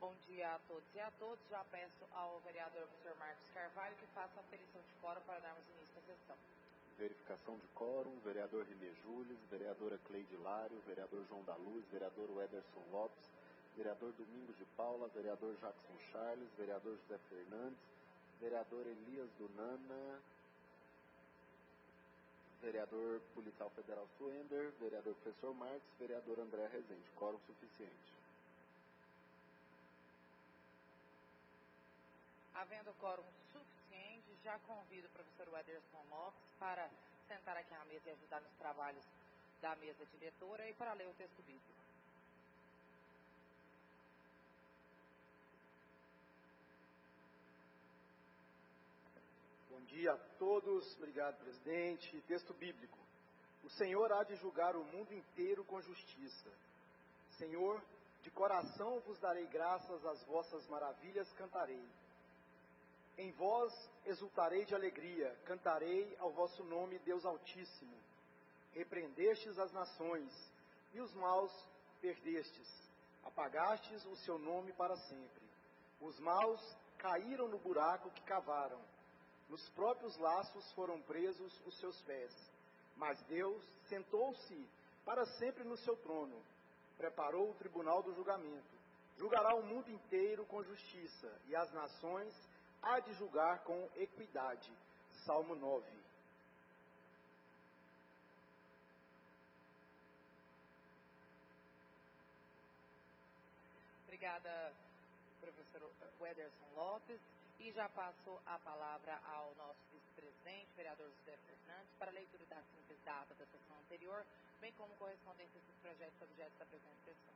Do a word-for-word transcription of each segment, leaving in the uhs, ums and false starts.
Bom dia a todos e a todos. Já peço ao vereador professor Marcos Carvalho que faça a aferição de quórum para darmos início à sessão. Verificação de quórum, vereador Renê Júlias, vereadora Cleide Lário, vereador João da Luz, vereador Wederson Lopes, vereador Domingos de Paula, vereador Jackson Charles, vereador José Fernandes, vereador Elias Dunana, vereador Policial Federal Suender, vereador professor Marcos, vereador André Rezende. Quórum suficiente. Havendo quórum suficiente, já convido o professor Wederson Lopes para sentar aqui à mesa e ajudar nos trabalhos da mesa diretora e para ler o texto bíblico. Bom dia a todos. Obrigado, presidente. Texto bíblico. O Senhor há de julgar o mundo inteiro com justiça. Senhor, de coração vos darei graças, às vossas maravilhas cantarei. Em vós exultarei de alegria, cantarei ao vosso nome, Deus Altíssimo. Repreendestes as nações, e os maus perdestes. Apagastes o seu nome para sempre. Os maus caíram no buraco que cavaram. Nos próprios laços foram presos os seus pés. Mas Deus sentou-se para sempre no seu trono. Preparou o tribunal do julgamento. Julgará o mundo inteiro com justiça, e as nações há de julgar com equidade. Salmo nove. Obrigada, professor Wederson Lopes. E já passo a palavra ao nosso vice-presidente, vereador José Fernandes, para a leitura da simples da ata da sessão anterior, bem como correspondência desses projetos objetos da presente sessão.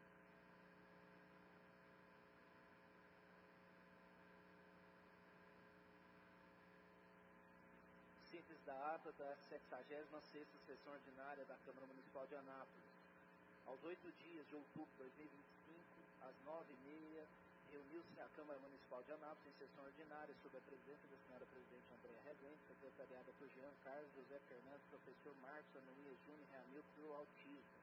Simples da ata da sexagésima sexta sessão ordinária da Câmara Municipal de Anápolis. Aos oito dias de outubro de dois mil e vinte e cinco, às nove e meia, reuniu-se a Câmara Municipal de Anápolis em sessão ordinária sob a presidência da senhora presidente Andréa Rezende, secretariada por Jean Carlos, José Fernandes, professor Marcos, Ananias Júnior e Hamilton do Autismo.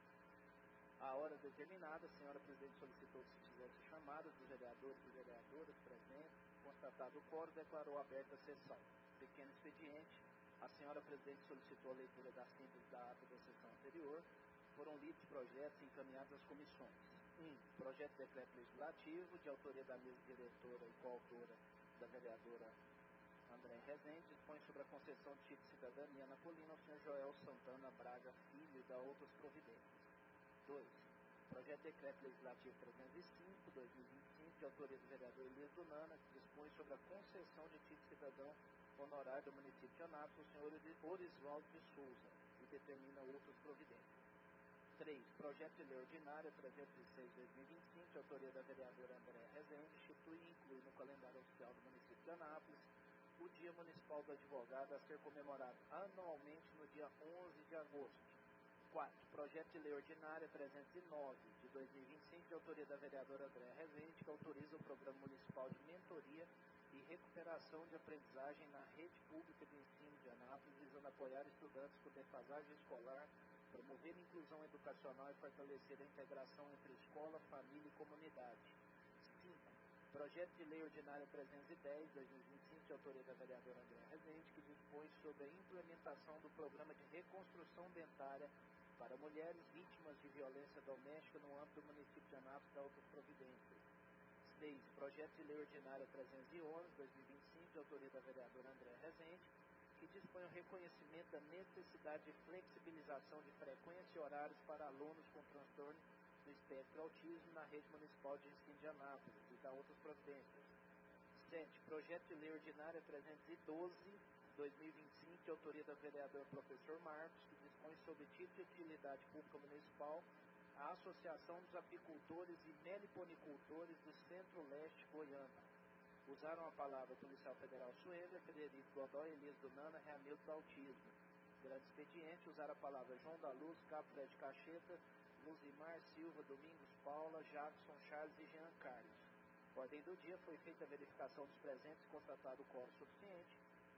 À hora determinada, a senhora presidente solicitou que se fizesse chamadas dos vereadores e vereadoras presentes. Constatado o quórum, declarou aberta a sessão. Pequeno expediente. A senhora presidente solicitou a leitura da simples da ata da sessão anterior. Foram lidos projetos encaminhados às comissões. um. Projeto de decreto legislativo, de autoria da mesa diretora e coautora da vereadora André Rezende, dispõe sobre a concessão de título de cidadania napolina ao senhor Joel Santana Braga Filho e da outras providências. dois. Projeto de decreto legislativo trezentos e cinco, dois mil e vinte e cinco, de autoria do vereador Elias Dunana, que dispõe sobre a concessão de título de cidadão honorário do município de Anápolis ao senhor Orisvaldo de Souza e determina outras providências. três. Projeto de lei ordinária trezentos e seis, dois mil e vinte e cinco, de autoria da vereadora André Rezende, institui e inclui no calendário oficial do município de Anápolis o Dia Municipal do Advogado a ser comemorado anualmente no dia onze de agosto. quatro. Projeto de lei ordinária trezentos e nove, de dois mil e vinte e cinco, de autoria da vereadora André Rezende, que autoriza o Programa Municipal de Mentoria e Recuperação de Aprendizagem na Rede Pública de Ensino de Anápolis, visando apoiar estudantes com defasagem escolar, promover a inclusão educacional e fortalecer a integração entre escola, família e comunidade. cinco. Projeto de lei ordinária trezentos e dez, dois mil e vinte e cinco, de autoria da vereadora André Rezende, que dispõe sobre a implementação do Programa de Reconstrução Dentária para mulheres vítimas de violência doméstica no âmbito do município de Anápolis, da outras providências. seis. Projeto de lei ordinária trezentos e onze, dois mil e vinte e cinco, de autoria da vereadora André Rezende, que dispõe o reconhecimento da necessidade de flexibilização de frequência e horários para alunos com transtorno do espectro autismo na rede municipal de ensino de Anápolis e da outras providências. sete. Projeto de lei ordinária trezentos e doze, dois mil e vinte e cinco, de autoria da vereadora professor Marcos, que dispõe sobre título de utilidade pública municipal a Associação dos Apicultores e Meliponicultores do Centro-Leste Goiano. Usaram a palavra Policial Federal Suender, Frederico Godoy, Elias Dunana, Hamilton do Autismo. Grande expediente, usaram a palavra João da Luz, Cabo Fred Cacheta, Luzimar Silva, Domingos Paula, Jackson Charles e Jean Carlos. Ordem do dia, foi feita a verificação dos presentes e constatado o quórum suficiente.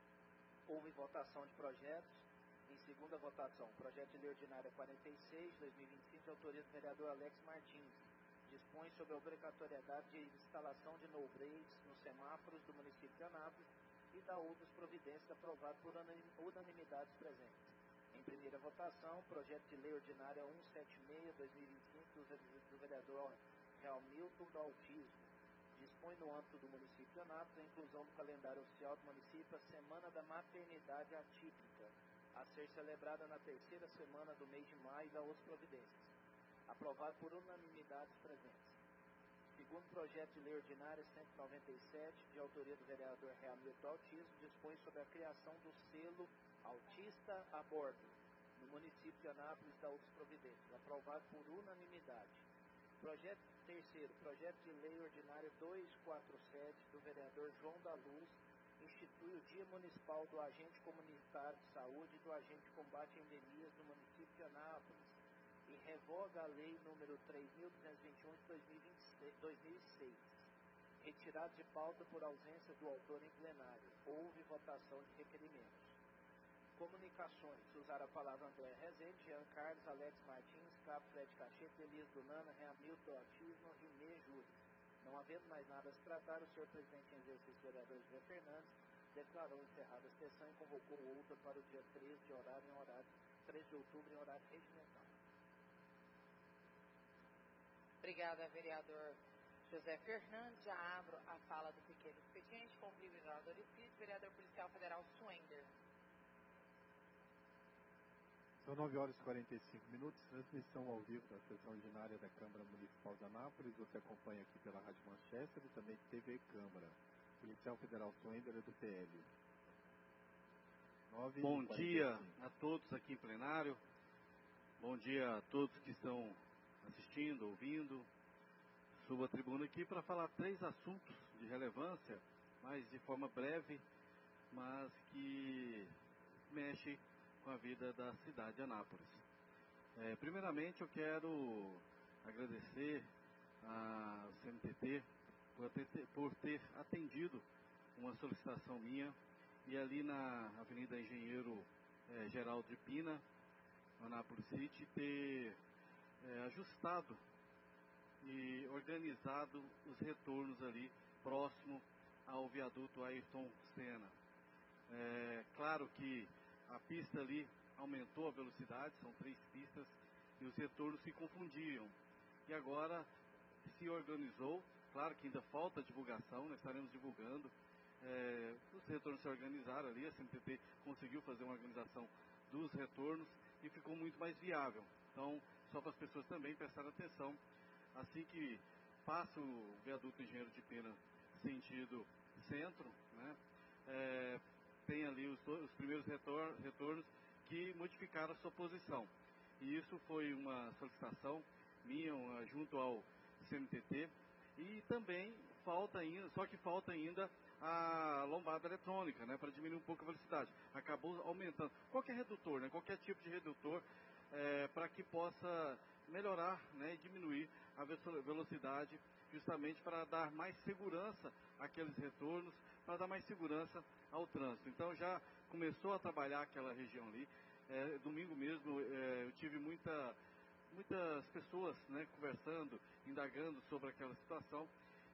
Houve votação de projetos. Em segunda votação, projeto de lei ordinária quarenta e seis, dois mil e vinte e cinco, de autoria do vereador Alex Martins. Dispõe sobre a obrigatoriedade de instalação de no-breaks nos semáforos do município de Anápolis e da outras providências aprovado por unanimidade dos presentes. Em primeira votação, projeto de lei ordinária cento e setenta e seis, dois mil e vinte e cinco, do, do vereador Real Milton do Autismo. Dispõe no âmbito do município de Anápolis a inclusão no calendário oficial do município a Semana da Maternidade Atípica, a ser celebrada na terceira semana do mês de maio, e da outras providências. Aprovado por unanimidade dos presentes. Segundo projeto de lei ordinária cento e noventa e sete, de autoria do vereador Real Milton do Autismo, dispõe sobre a criação do selo Autista a Bordo, no município de Anápolis, da outras providências. Aprovado por unanimidade. Projeto terceiro, projeto de lei ordinária duzentos e quarenta e sete, do vereador João da Luz, institui o Dia Municipal do Agente Comunitário de Saúde e do Agente de Combate a Endemias no município de Anápolis e revoga a lei número três mil duzentos e vinte e um de dois mil e seis, retirado de pauta por ausência do autor em plenário. Houve votação de requerimentos. Comunicações. Usar a palavra André Rezende, Jean Carlos, Alex Martins, Cabo Fred Cacheta, Elias Dunana, Reamilton do Autismo, Rimê Júlio. Não havendo mais nada a se tratar, o senhor presidente em exercício, vereador José Fernandes, declarou encerrada a sessão e convocou outra para o dia treze de horário em horário três de outubro em horário regimental. Obrigada, vereador José Fernandes. Já abro a fala do pequeno expediente com o vereador Espírito, vereador policial federal Schwender. São nove horas e quarenta e cinco minutos, transmissão ao vivo da sessão ordinária da Câmara Municipal de Anápolis. Você acompanha aqui pela Rádio Manchester e também T V Câmara. Policial Federal Schwender é do P L. Bom dia a todos aqui em plenário. Bom dia a todos que estão assistindo, ouvindo. Subo a tribuna aqui para falar três assuntos de relevância, mas de forma breve, mas que mexem com a vida da cidade de Anápolis. É, primeiramente, eu quero agradecer ao C M T T por ter, por ter atendido uma solicitação minha e ali na Avenida Engenheiro é, Geraldo de Pina, Anápolis City, ter é, ajustado e organizado os retornos ali próximo ao viaduto Ayrton Senna. É claro que a pista ali aumentou a velocidade, são três pistas, e os retornos se confundiam. E agora se organizou, claro que ainda falta divulgação, nós estaremos divulgando. É, os retornos se organizaram ali, a C M T T conseguiu fazer uma organização dos retornos e ficou muito mais viável. Então, só para as pessoas também prestarem atenção, assim que passa o viaduto Engenheiro de Pena sentido centro, né, é, tem ali os, os primeiros retor, retornos que modificaram a sua posição. E isso foi uma solicitação minha, uma, junto ao C M T T, e também falta ainda, só que falta ainda a lombada eletrônica, né, para diminuir um pouco a velocidade. Acabou aumentando. Qualquer redutor, né, qualquer tipo de redutor, é, para que possa melhorar, né, e diminuir a velocidade, justamente para dar mais segurança àqueles retornos, para dar mais segurança ao trânsito. Então já começou a trabalhar aquela região ali. É, domingo mesmo é, eu tive muita, muitas pessoas, né, conversando, indagando sobre aquela situação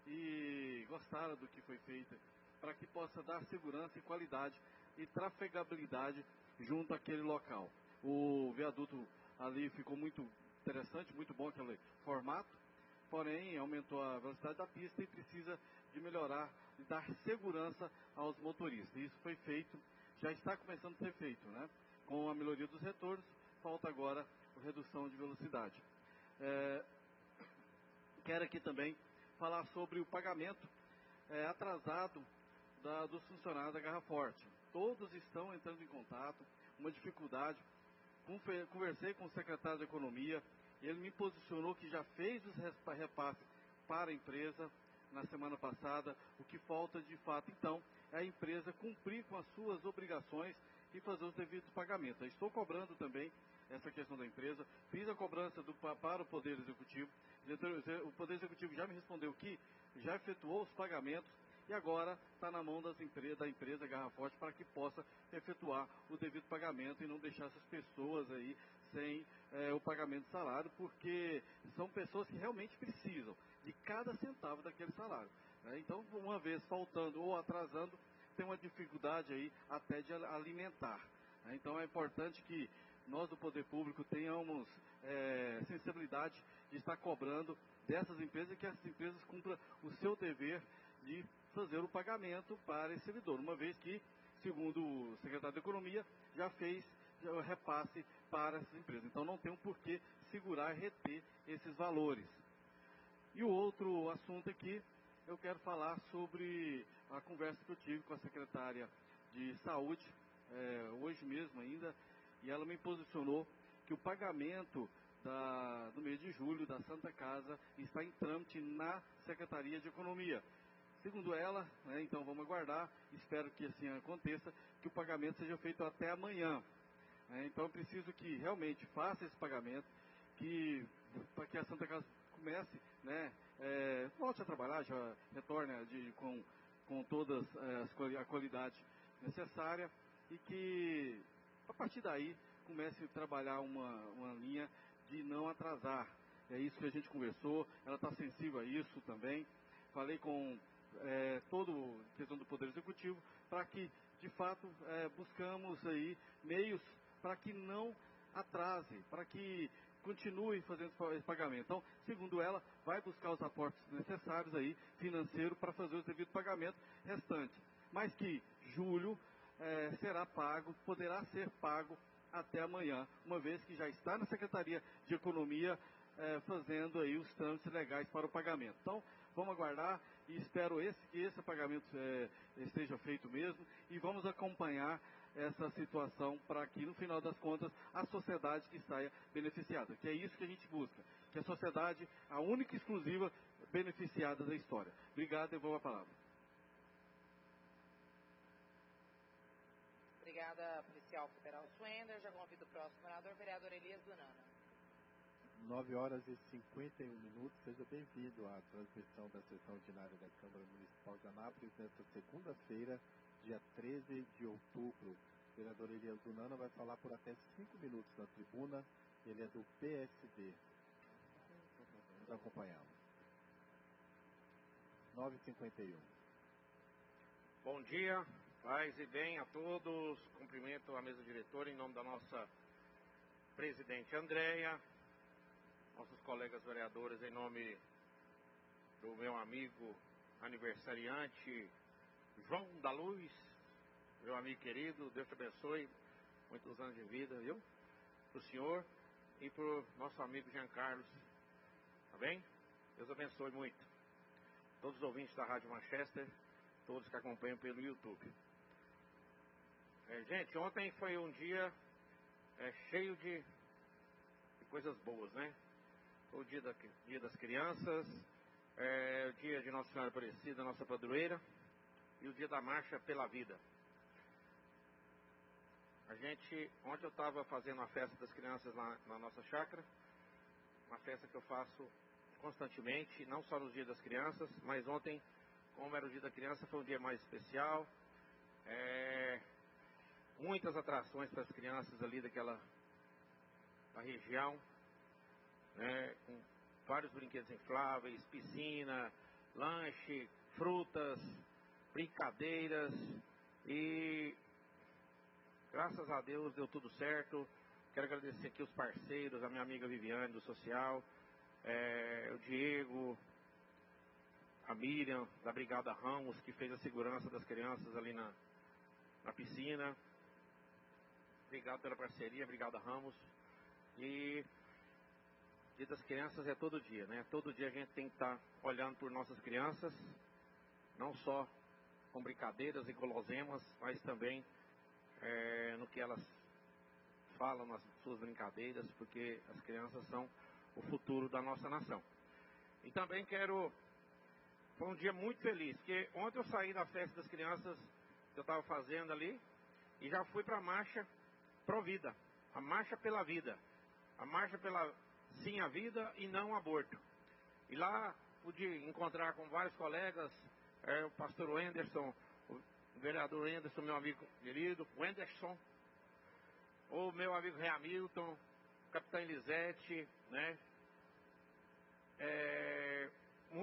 e gostaram do que foi feito, para que possa dar segurança e qualidade e trafegabilidade junto àquele local. O viaduto ali ficou muito interessante, muito bom aquele formato, porém aumentou a velocidade da pista e precisa de melhorar e dar segurança aos motoristas. Isso foi feito, já está começando a ser feito, né? Com a melhoria dos retornos, falta agora a redução de velocidade. É, quero aqui também falar sobre o pagamento é, atrasado da, dos funcionários da Garra Forte. Todos estão entrando em contato, uma dificuldade. Conversei com o secretário de Economia, ele me posicionou que já fez os repasses para a empresa na semana passada. O que falta de fato, então, é a empresa cumprir com as suas obrigações e fazer os devidos pagamentos. Eu estou cobrando também essa questão da empresa, fiz a cobrança do, para o Poder Executivo, o Poder Executivo já me respondeu que já efetuou os pagamentos e agora está na mão das empresas, da empresa Garra Forte para que possa efetuar o devido pagamento e não deixar essas pessoas aí sem é, o pagamento de salário, porque são pessoas que realmente precisam de cada centavo daquele salário. Né? Então, uma vez faltando ou atrasando, tem uma dificuldade aí até de alimentar. Né? Então, é importante que nós do Poder Público tenhamos é, sensibilidade de estar cobrando dessas empresas e que essas empresas cumpram o seu dever de fazer o pagamento para esse servidor, uma vez que, segundo o secretário da Economia, já fez o repasse para essas empresas. Então não tem um porquê segurar e reter esses valores. E o outro assunto aqui, eu quero falar sobre a conversa que eu tive com a secretária de Saúde, é, hoje mesmo ainda, e ela me posicionou que o pagamento da, do mês de julho da Santa Casa está em trâmite na Secretaria de Economia. Segundo ela, né, então vamos aguardar, espero que assim aconteça, que o pagamento seja feito até amanhã. É, então eu preciso que realmente faça esse pagamento, que para que a Santa Casa comece, né, é, volte a trabalhar, já retorne de, com, com todas as, a qualidade necessária e que a partir daí comece a trabalhar uma, uma linha de não atrasar. É isso que a gente conversou, ela está sensível a isso também. Falei com é, toda a questão do Poder Executivo para que, de fato, é, buscamos aí meios para que não atrase, para que continue fazendo esse pagamento. Então, segundo ela, vai buscar os aportes necessários aí, financeiro, para fazer os devidos pagamentos restantes. Mas que julho é, será pago, poderá ser pago até amanhã, uma vez que já está na Secretaria de Economia é, fazendo aí os trâmites legais para o pagamento. Então, vamos aguardar e espero esse, que esse pagamento é, esteja feito mesmo e vamos acompanhar essa situação para que, no final das contas, a sociedade que saia beneficiada. Que é isso que a gente busca, que a sociedade, a única e exclusiva beneficiada da história. Obrigado, devolvo a palavra. Obrigada, policial federal Schwender. Já convido o próximo orador, vereador Elias Dunana. nove horas e cinquenta e um minutos. Seja bem-vindo à transmissão da sessão ordinária da Câmara Municipal de Anápolis nesta segunda-feira, dia treze de outubro. O vereador Elias Dunana vai falar por até cinco minutos na tribuna. Ele é do P S D. Vamos acompanhá-lo. nove e cinquenta e um. Bom dia, paz e bem a todos. Cumprimento a mesa diretora em nome da nossa presidente Andréia, nossos colegas vereadores, em nome do meu amigo aniversariante João da Luz, meu amigo querido, Deus te abençoe, muitos anos de vida, viu? Para o senhor e para o nosso amigo Jean Carlos, tá bem? Deus abençoe muito. Todos os ouvintes da Rádio Manchester, todos que acompanham pelo YouTube. É, gente, ontem foi um dia é, cheio de, de coisas boas, né? Foi o dia, da, dia das crianças, é, o dia de Nossa Senhora Aparecida, nossa padroeira, e o dia da Marcha pela Vida. A gente, ontem eu estava fazendo a festa das crianças na, na nossa chácara, uma festa que eu faço constantemente, não só nos dias das crianças, mas ontem, como era o dia da criança, foi um dia mais especial. É, muitas atrações para as crianças ali daquela da região, né, com vários brinquedos infláveis, piscina, lanche, frutas, brincadeiras e graças a Deus deu tudo certo. Quero agradecer aqui os parceiros, a minha amiga Viviane do Social, é, o Diego, a Miriam da Brigada Ramos, que fez a segurança das crianças ali na, na piscina. Obrigado pela parceria, Brigada Ramos. E Dia das Crianças é todo dia, né? Todo dia a gente tem que estar olhando por nossas crianças, não só com brincadeiras e guloseimas, mas também é, no que elas falam nas suas brincadeiras, porque as crianças são o futuro da nossa nação. E também quero... Foi um dia muito feliz, porque ontem eu saí da festa das crianças que eu estava fazendo ali e já fui para a marcha Pro Vida, a marcha pela vida, a marcha pela sim à vida e não aborto. E lá pude encontrar com vários colegas, é, o pastor Wenderson, o vereador Wenderson, meu amigo querido, Wenderson, o meu amigo Rei Hamilton, o capitão Elisete, né? É, muito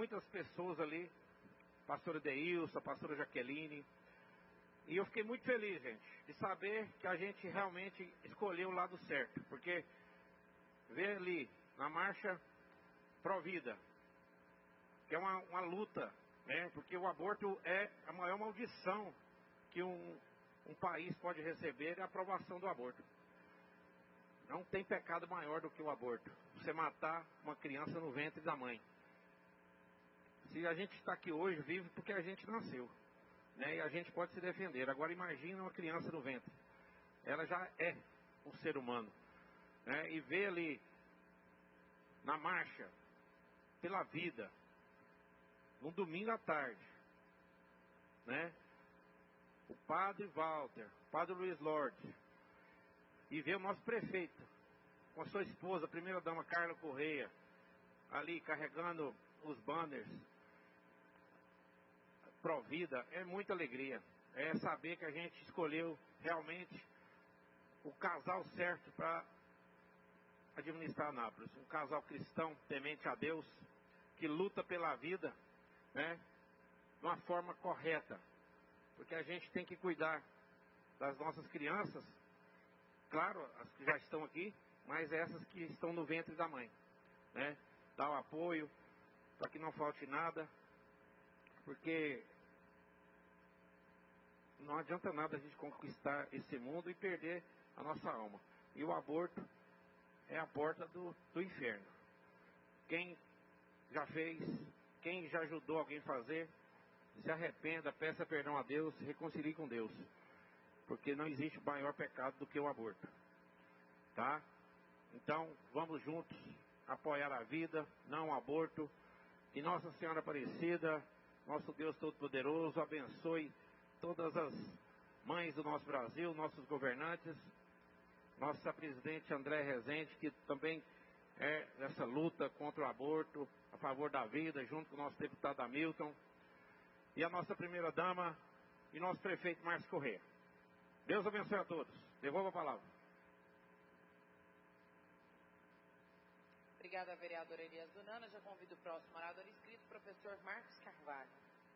muitas pessoas ali, pastora Deilson, pastora Jaqueline, e eu fiquei muito feliz, gente, de saber que a gente realmente escolheu o lado certo, porque ver ali na marcha Provida, que é uma, uma luta, né, porque o aborto é a maior maldição que um, um país pode receber, é a aprovação do aborto. Não tem pecado maior do que o aborto, você matar uma criança no ventre da mãe. Se a gente está aqui hoje, vive porque a gente nasceu, né? E a gente pode se defender. Agora imagina uma criança no ventre. Ela já é um ser humano, né? E ver ali, na marcha, pela vida, num domingo à tarde, né? O padre Walter, o padre Luiz Lorde, e ver o nosso prefeito, com a sua esposa, a primeira dama Carla Correia, ali carregando os banners Provida, é muita alegria. É saber que a gente escolheu realmente o casal certo para administrar Anápolis. Um casal cristão, temente a Deus, que luta pela vida, né, de uma forma correta. Porque a gente tem que cuidar das nossas crianças, claro, as que já estão aqui, mas essas que estão no ventre da mãe, né? Dar o apoio para que não falte nada, porque não adianta nada a gente conquistar esse mundo e perder a nossa alma. E o aborto é a porta do, do inferno. Quem já fez, quem já ajudou alguém a fazer, se arrependa, peça perdão a Deus, se reconcilie com Deus. Porque não existe maior pecado do que o aborto. Tá? Então, vamos juntos apoiar a vida, não o aborto. E Nossa Senhora Aparecida, nosso Deus Todo-Poderoso, abençoe todas as mães do nosso Brasil, nossos governantes, nossa presidente André Rezende, que também é nessa luta contra o aborto, a favor da vida, junto com o nosso deputado Hamilton, e a nossa primeira dama e nosso prefeito Márcio Corrêa. Deus abençoe a todos. Devolvo a palavra. Obrigada, vereadora Elias Dunana. Já convido o próximo orador inscrito, professor Marcos Carvalho.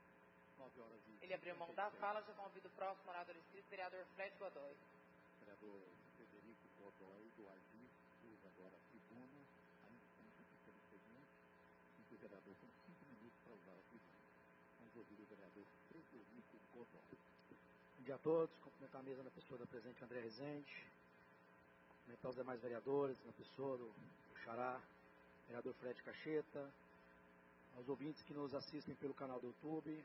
Ele abriu mão da fala, já convido o próximo orador inscrito, vereador Fred Godoy. Vereador Frederico Godoy, do Agir, usa agora a tribuna, ainda estamos aqui pelo seguinte, e que o vereador tem cinco minutos para usar a tribuna. Vamos ouvir o vereador Frederico Godoy. Bom dia a todos, cumprimentar a mesa na pessoa da presidente André Rezende, cumprimentar os demais vereadores, na pessoa do, do Xará, vereador Fred Cacheta, aos ouvintes que nos assistem pelo canal do YouTube,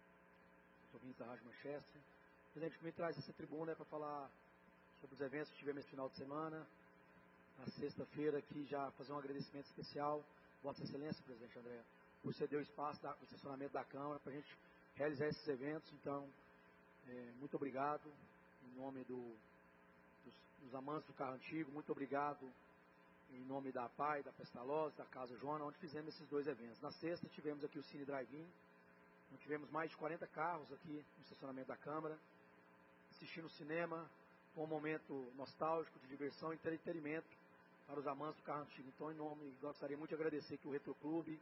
os ouvintes da Rádio Manchester. Presidente, que me traz essa tribuna é para falar sobre os eventos que tivemos esse final de semana. Na sexta-feira aqui já fazer um agradecimento especial, Vossa Excelência, presidente André, por ceder o espaço da, do estacionamento da Câmara para a gente realizar esses eventos. Então, é, muito obrigado em nome do, dos, dos amantes do carro antigo, muito obrigado em nome da P A I, da Pestalozzi, da Casa Joana, onde fizemos esses dois eventos. Na sexta tivemos aqui o Cine Drive-In, onde tivemos mais de quarenta carros aqui no estacionamento da Câmara, assistindo cinema, com um momento nostálgico, de diversão e entretenimento para os amantes do carro antigo. Então, em nome, gostaria muito de agradecer aqui o Retro Clube,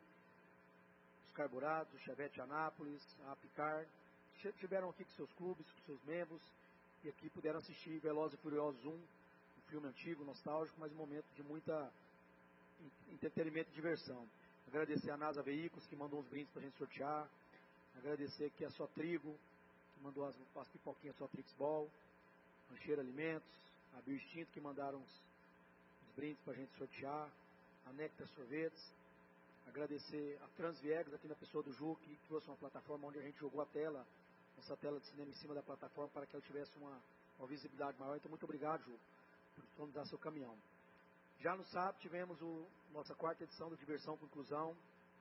os Carburados, o Chevette Anápolis, a Apicar, que estiveram aqui com seus clubes, com seus membros, e aqui puderam assistir Velozes e Furiosos um, um filme antigo, nostálgico, mas um momento de muita entretenimento e diversão. Agradecer a NASA Veículos, que mandou uns brindes para a gente sortear. Agradecer aqui a Só Trigo, que mandou as, as pipoquinhas Só Trixball, Rancheiro Alimentos, a Bioextinto, que mandaram os, os brindes para a gente sortear, a Nectar Sorvetes. Agradecer a Transviegas, aqui na pessoa do Ju, que trouxe uma plataforma onde a gente jogou a tela, essa tela de cinema em cima da plataforma, para que ela tivesse uma, uma visibilidade maior. Então, muito obrigado, Ju, por disponibilizar seu caminhão. Já no sábado, tivemos o, nossa quarta edição do Diversão com Inclusão.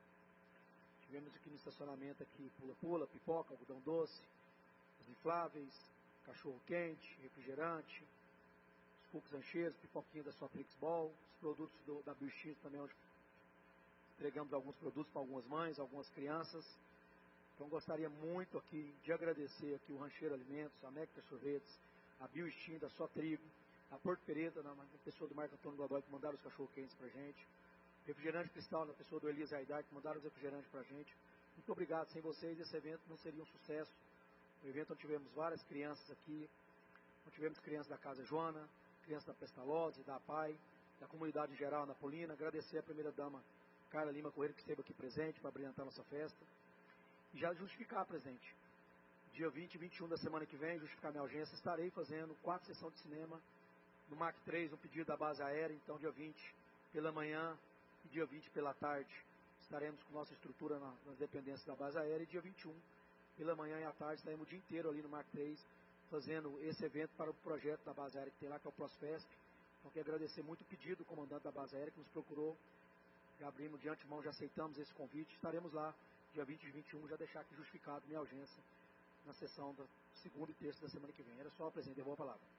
Tivemos aqui no estacionamento aqui pula-pula, pipoca, algodão doce, os infláveis, cachorro-quente, refrigerante, os cookies rancheiros, pipoquinha da sua Trixball, os produtos do, da Bioextinto também, onde entregamos alguns produtos para algumas mães, algumas crianças. Então gostaria muito aqui de agradecer aqui o Rancheiro Alimentos, a Nectar Sorvetes, a Bioextinto, a Só Trigo, a Porto Pereira, na pessoa do Marco Antônio Godoy, que mandaram os cachorro-quentes para a gente, Refrigerante Cristal, na pessoa do Elias Aidar, que mandaram os refrigerantes para a gente. Muito obrigado, sem vocês esse evento não seria um sucesso. Um evento onde tivemos várias crianças aqui, onde tivemos crianças da Casa Joana, crianças da Pestalozzi, da A P A I, da comunidade em geral, Napolina. Agradecer a primeira-dama Carla Lima Correia, que esteve aqui presente para brilhantar nossa festa. E já justificar presente. Dia vinte e vinte e um da semana que vem, justificar minha audiência, estarei fazendo quatro sessões de cinema no M A C três, um pedido da base aérea. Então, dia vinte pela manhã e dia vinte pela tarde, estaremos com nossa estrutura na, nas dependências da base aérea. E dia vinte e um pela manhã e à tarde, estaremos o dia inteiro ali no M A C três, fazendo esse evento para o projeto da base aérea que tem lá, que é o ProsFesp. Então, quero agradecer muito o pedido do comandante da base aérea que nos procurou. Já abrimos de antemão, já aceitamos esse convite. Estaremos lá dia vinte e vinte e um, já deixar aqui justificado minha ausência na sessão da segunda e terça da semana que vem. Era só, presidente, devolvo a palavra.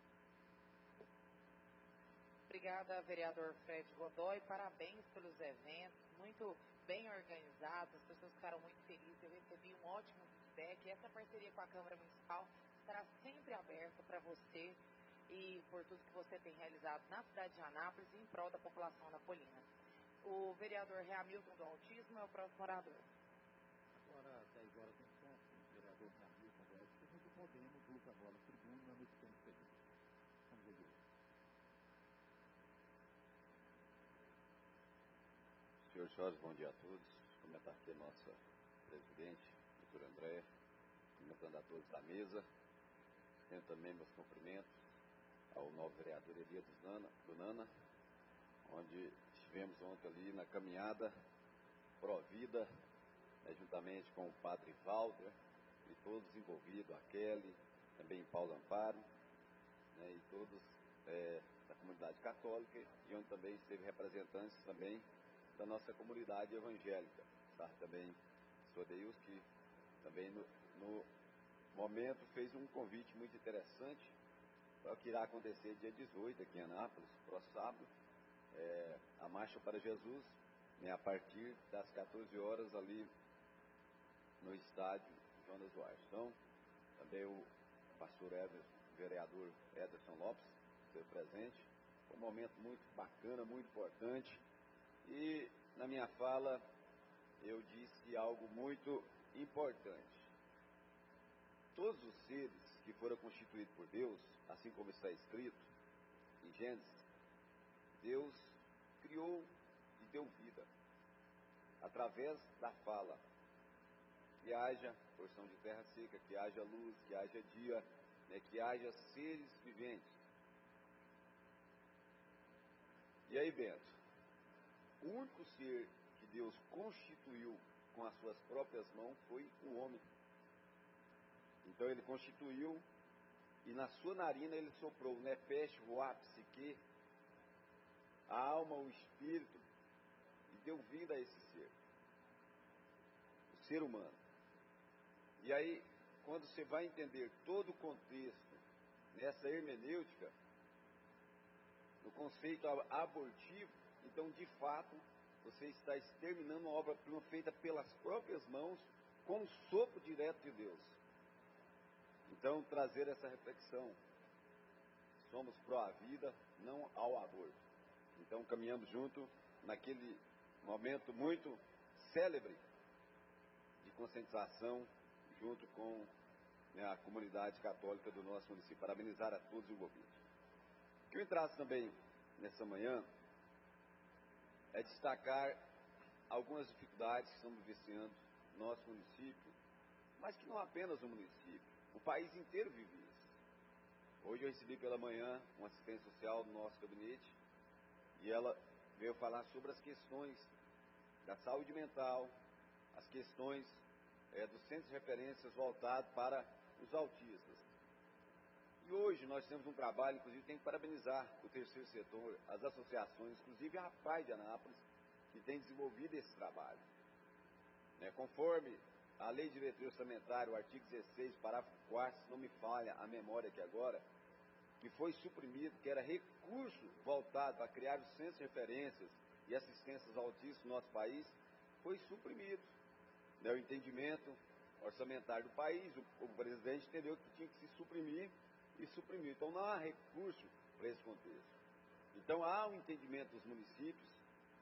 Obrigada, vereador Fred Godoy. Parabéns pelos eventos, muito bem organizados, as pessoas ficaram muito felizes. Eu recebi um ótimo feedback. Essa parceria com a Câmara Municipal estará sempre aberta para você e por tudo que você tem realizado na cidade de Anápolis e em prol da população napolina. O vereador Hamilton do Autismo é o próximo orador. Agora, dez horas em ponto, o vereador Hamilton do Autismo do Podemos usa agora a tribuna no tempo seguinte. Vamos ouvir. Senhor Jorge, bom dia a todos. Cumprimentar aqui a nossa presidente, doutora André, cumprimentando a todos da mesa. Tenho também meus cumprimentos ao novo vereador Elias do Nana, onde estivemos ontem ali na caminhada Provida, né, juntamente com o padre Valder e todos envolvidos, a Kelly, também Paulo Amparo, né, e todos é, da comunidade católica, e onde também esteve representantes também da nossa comunidade evangélica, tá? Também o senhor Deus, que também no, no momento fez um convite muito interessante para o que irá acontecer dia dezoito aqui em Anápolis, próximo sábado, é, a Marcha para Jesus, né, a partir das quatorze horas ali no estádio Jonas Duarte. Então, também o pastor Ederson, o vereador Ederson Lopes, esteve presente. Foi um momento muito bacana, muito importante. E na minha fala eu disse algo muito importante. Todos os seres que foram constituídos por Deus, assim como está escrito em Gênesis, Deus criou e deu vida através da fala. Que haja porção de terra seca, que haja luz, que haja dia, né, que haja seres viventes. E aí, Bento, o único ser que Deus constituiu com as suas próprias mãos foi o homem. Então ele constituiu e na sua narina ele soprou, nefesh, ruach, psique, a alma, o espírito, e deu vida a esse ser, o ser humano. E aí, quando você vai entender todo o contexto nessa hermenêutica, no conceito abortivo, então de fato você está exterminando uma obra-prima feita pelas próprias mãos com um sopro direto de Deus. Então trazer essa reflexão, somos pró-vida, não ao aborto. Então caminhamos junto naquele momento muito célebre de conscientização junto com, né, a comunidade católica do nosso município. Parabenizar a todos os envolvidos. O que eu entrasse também nessa manhã é destacar algumas dificuldades que estamos vivenciando no nosso município, mas que não apenas o município, o país inteiro vive isso. Hoje eu recebi pela manhã uma assistente social do nosso gabinete e ela veio falar sobre as questões da saúde mental, as questões é, dos centros de referências voltados para os autistas. E hoje nós temos um trabalho, inclusive tem que parabenizar o terceiro setor, as associações, inclusive a A P A I de Anápolis, que tem desenvolvido esse trabalho. Né, conforme a Lei de Diretriz Orçamentária, o artigo dezesseis, parágrafo quarto, se não me falha a memória aqui agora, que foi suprimido, que era recurso voltado para criar os centros de referências e assistências autistas no nosso país, foi suprimido. Né, o entendimento orçamentário do país, o, o presidente entendeu que tinha que se suprimir e suprimiu. Então não há recurso para esse contexto. Então há um entendimento dos municípios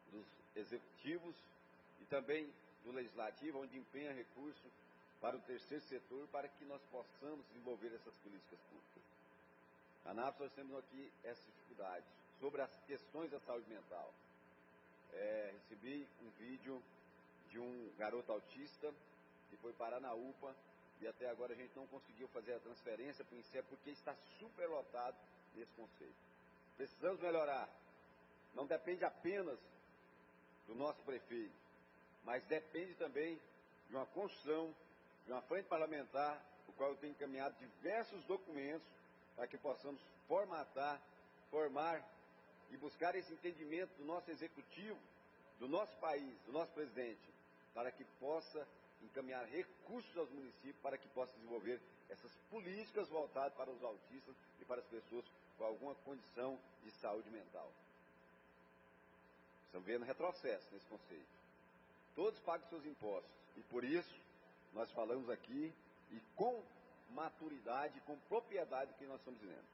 dos executivos e também do legislativo, onde empenha recurso para o terceiro setor, para que nós possamos desenvolver essas políticas públicas. A Anápolis, nós temos aqui essa dificuldade sobre as questões da saúde mental. É, recebi um vídeo de um garoto autista que foi parar na U P A e até agora a gente não conseguiu fazer a transferência para o INSEP porque está superlotado nesse conceito. Precisamos melhorar. Não depende apenas do nosso prefeito, mas depende também de uma construção, de uma frente parlamentar, o qual eu tenho encaminhado diversos documentos para que possamos formatar, formar e buscar esse entendimento do nosso executivo, do nosso país, do nosso presidente, para que possa encaminhar recursos aos municípios, para que possa desenvolver essas políticas voltadas para os autistas e para as pessoas com alguma condição de saúde mental. Estamos vendo retrocesso nesse conceito. Todos pagam seus impostos e por isso nós falamos aqui e com maturidade, com propriedade do que nós estamos dizendo.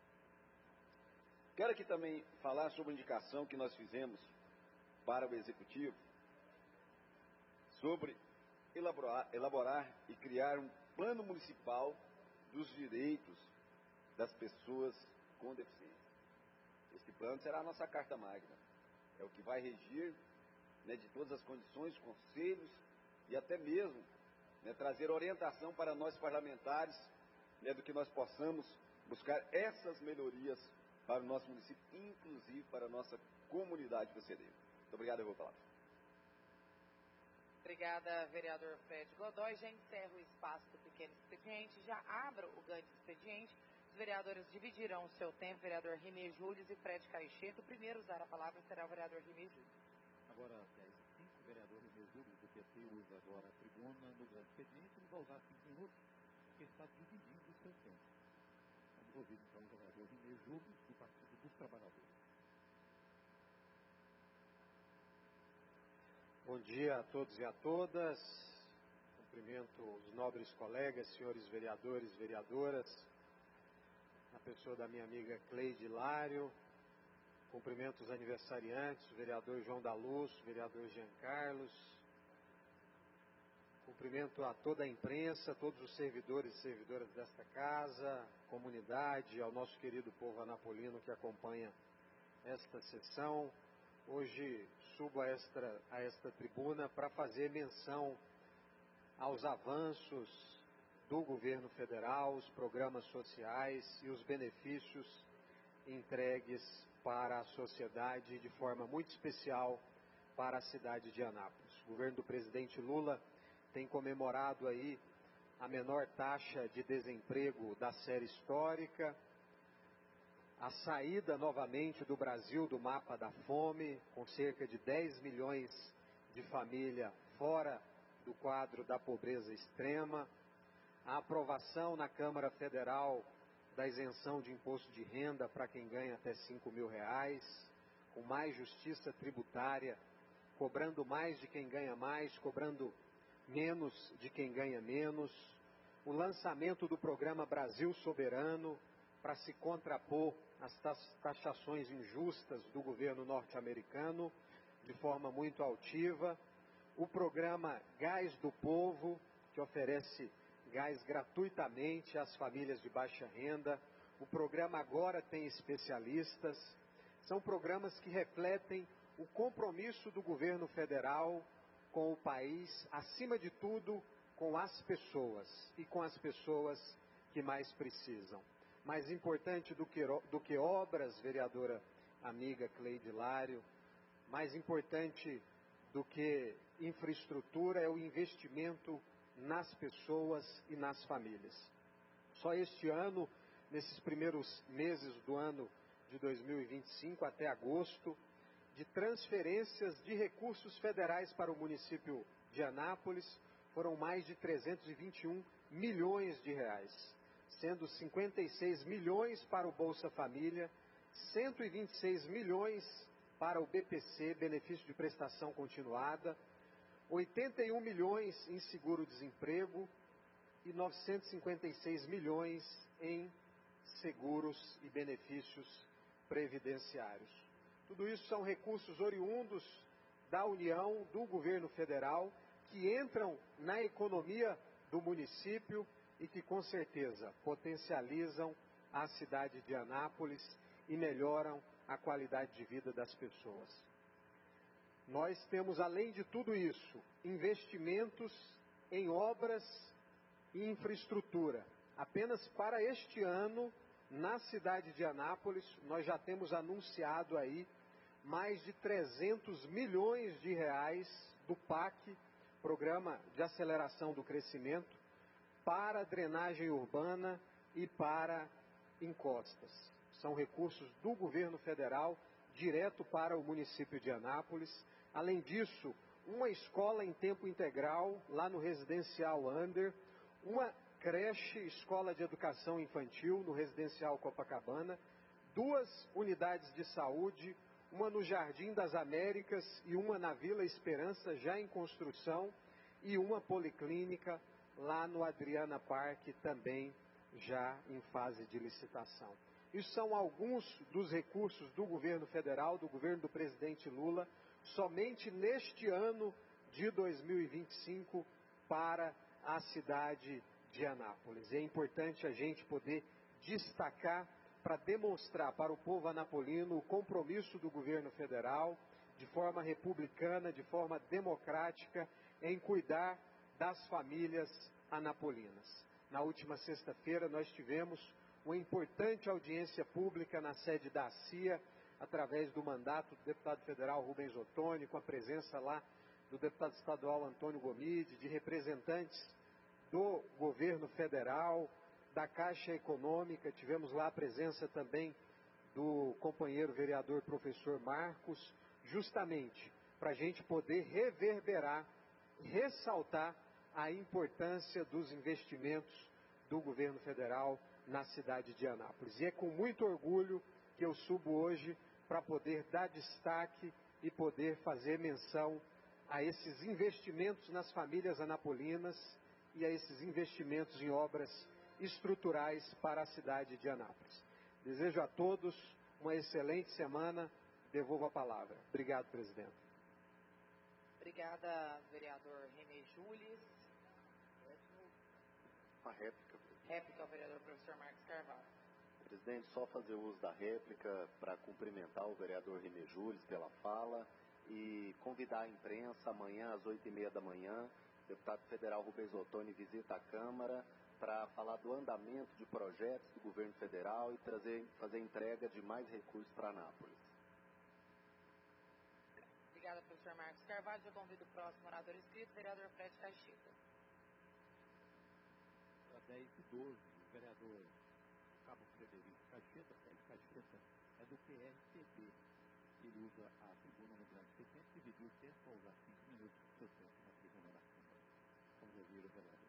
Quero aqui também falar sobre a indicação que nós fizemos para o Executivo sobre elaborar, elaborar e criar um plano municipal dos direitos das pessoas com deficiência. Esse plano será a nossa carta magna. É o que vai regir, né, de todas as condições, conselhos e até mesmo, né, trazer orientação para nós parlamentares, né, do que nós possamos buscar essas melhorias para o nosso município, inclusive para a nossa comunidade P C D. Muito obrigado, eu vou falar. Obrigada, vereador Fred Godoy. Já encerro o espaço do pequeno expediente, já abro o grande expediente. Os vereadores dividirão o seu tempo, vereador Rimei Júlio e Fred Caixeto. O primeiro a usar a palavra será o vereador Rimei Júlio. Agora, dez e cinco, o vereador Rimei Júlio do P T usa agora a tribuna no grande expediente. Ele vai usar cinco minutos, porque está dividindo o seu tempo. Vamos ouvir então o vereador Rimei Júlio do Partido dos Trabalhadores. Bom dia a todos e a todas. Cumprimento os nobres colegas, senhores vereadores e vereadoras, na pessoa da minha amiga Cleide Lário. Cumprimento os aniversariantes, o vereador João da Luz, o vereador Jean Carlos. Cumprimento a toda a imprensa, todos os servidores e servidoras desta casa, comunidade, ao nosso querido povo anapolino que acompanha esta sessão. Hoje subo a esta, a esta tribuna para fazer menção aos avanços do governo federal, os programas sociais e os benefícios entregues para a sociedade, de forma muito especial para a cidade de Anápolis. O governo do presidente Lula tem comemorado aí a menor taxa de desemprego da série histórica, a saída novamente do Brasil do mapa da fome, com cerca de dez milhões de famílias fora do quadro da pobreza extrema, a aprovação na Câmara Federal da isenção de imposto de renda para quem ganha até cinco mil reais, com mais justiça tributária, cobrando mais de quem ganha mais, cobrando menos de quem ganha menos, o lançamento do programa Brasil Soberano, para se contrapor às taxações injustas do governo norte-americano, de forma muito altiva, o programa Gás do Povo, que oferece gás gratuitamente às famílias de baixa renda, o programa Agora Tem Especialistas, são programas que refletem o compromisso do governo federal com o país, acima de tudo, com as pessoas e com as pessoas que mais precisam. Mais importante do que, do que obras, vereadora amiga Cleide Lário, mais importante do que infraestrutura é o investimento nas pessoas e nas famílias. Só este ano, nesses primeiros meses do ano de dois mil e vinte e cinco até agosto, de transferências de recursos federais para o município de Anápolis, foram mais de trezentos e vinte e um milhões de reais, sendo cinquenta e seis milhões para o Bolsa Família, cento e vinte e seis milhões para o B P C, Benefício de Prestação Continuada, oitenta e um milhões em seguro-desemprego e novecentos e cinquenta e seis milhões em seguros e benefícios previdenciários. Tudo isso são recursos oriundos da União, do governo federal, que entram na economia do município e que com certeza potencializam a cidade de Anápolis e melhoram a qualidade de vida das pessoas. Nós temos, além de tudo isso, investimentos em obras e infraestrutura. Apenas para este ano, na cidade de Anápolis, nós já temos anunciado aí mais de trezentos milhões de reais do P A C, Programa de Aceleração do Crescimento, para drenagem urbana e para encostas. São recursos do governo federal, direto para o município de Anápolis. Além disso, uma escola em tempo integral, lá no Residencial Under, uma creche, escola de educação infantil, no Residencial Copacabana, duas unidades de saúde, uma no Jardim das Américas e uma na Vila Esperança, já em construção, e uma policlínica lá no Adriana Parque, também já em fase de licitação. Isso são alguns dos recursos do governo federal, do governo do presidente Lula, somente neste ano de dois mil e vinte e cinco para a cidade de Anápolis. É importante a gente poder destacar para demonstrar para o povo anapolino o compromisso do governo federal, de forma republicana, de forma democrática, em cuidar das famílias anapolinas. Na última sexta-feira nós tivemos uma importante audiência pública na sede da C I A, através do mandato do deputado federal Rubens Ottoni, com a presença lá do deputado estadual Antônio Gomide, de representantes do governo federal, da Caixa Econômica. Tivemos lá a presença também do companheiro vereador professor Marcos, justamente para a gente poder reverberar, ressaltar a importância dos investimentos do governo federal na cidade de Anápolis. E é com muito orgulho que eu subo hoje para poder dar destaque e poder fazer menção a esses investimentos nas famílias anapolinas e a esses investimentos em obras estruturais para a cidade de Anápolis. Desejo a todos uma excelente semana. Devolvo a palavra. Obrigado, presidente. Obrigada, vereador René Jules. A réplica, presidente. Réplica ao vereador professor Marcos Carvalho. Presidente, só fazer uso da réplica para cumprimentar o vereador René Jules pela fala e convidar a imprensa amanhã às oito e meia da manhã. O deputado federal Rubens Ottoni visita a Câmara para falar do andamento de projetos do governo federal e trazer, fazer entrega de mais recursos para Anápolis. Obrigada, professor Marcos Carvalho. Eu convido o próximo orador inscrito, vereador Fred Caixeta. Para dez e doze, o vereador Cabo Frederico Caixeta, Fred Caixeta, é do P R T B. Ele usa a tribuna no grande sequência e dividiu o tempo para usar cinco minutos do seu tempo na tribuna da Câmara. Vamos ouvir o vereador.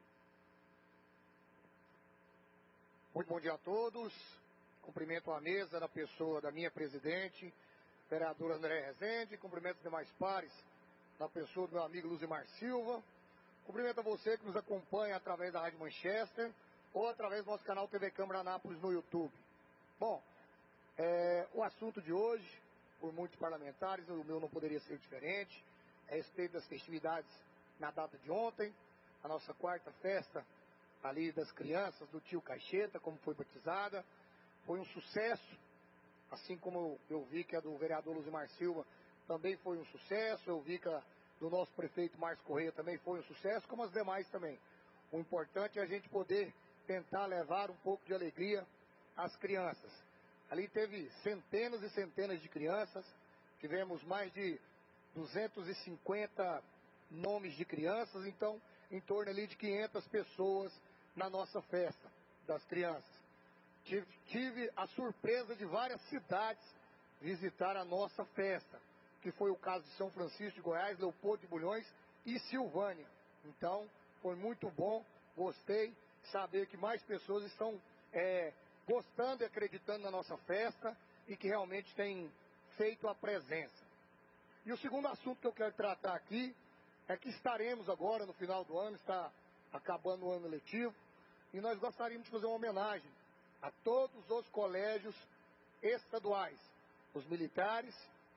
Muito bom dia a todos. Cumprimento a mesa na pessoa da minha presidente, vereador André Rezende. Cumprimento os demais pares na pessoa do meu amigo Luzimar Silva. Cumprimento a você que nos acompanha através da Rádio Manchester ou através do nosso canal T V Câmara Anápolis no YouTube. Bom, é, o assunto de hoje, por muitos parlamentares, o meu não poderia ser diferente, é a respeito das festividades na data de ontem, a nossa quarta festa ali das crianças do tio Caixeta, como foi batizada. Foi um sucesso, assim como eu vi que a do vereador Luzimar Silva também foi um sucesso, eu vi que a do nosso prefeito Márcio Correia também foi um sucesso, como as demais também. O importante é a gente poder tentar levar um pouco de alegria às crianças. Ali teve centenas e centenas de crianças, tivemos mais de duzentos e cinquenta nomes de crianças, então em torno ali de quinhentas pessoas na nossa festa das crianças. Tive, tive a surpresa de várias cidades visitar a nossa festa, que foi o caso de São Francisco de Goiás, Leopoldo de Bulhões e Silvânia. Então, foi muito bom, gostei de saber que mais pessoas estão é, gostando e acreditando na nossa festa e que realmente têm feito a presença. E o segundo assunto que eu quero tratar aqui é que estaremos agora, no final do ano, está acabando o ano letivo, e nós gostaríamos de fazer uma homenagem a todos os colégios estaduais, os militares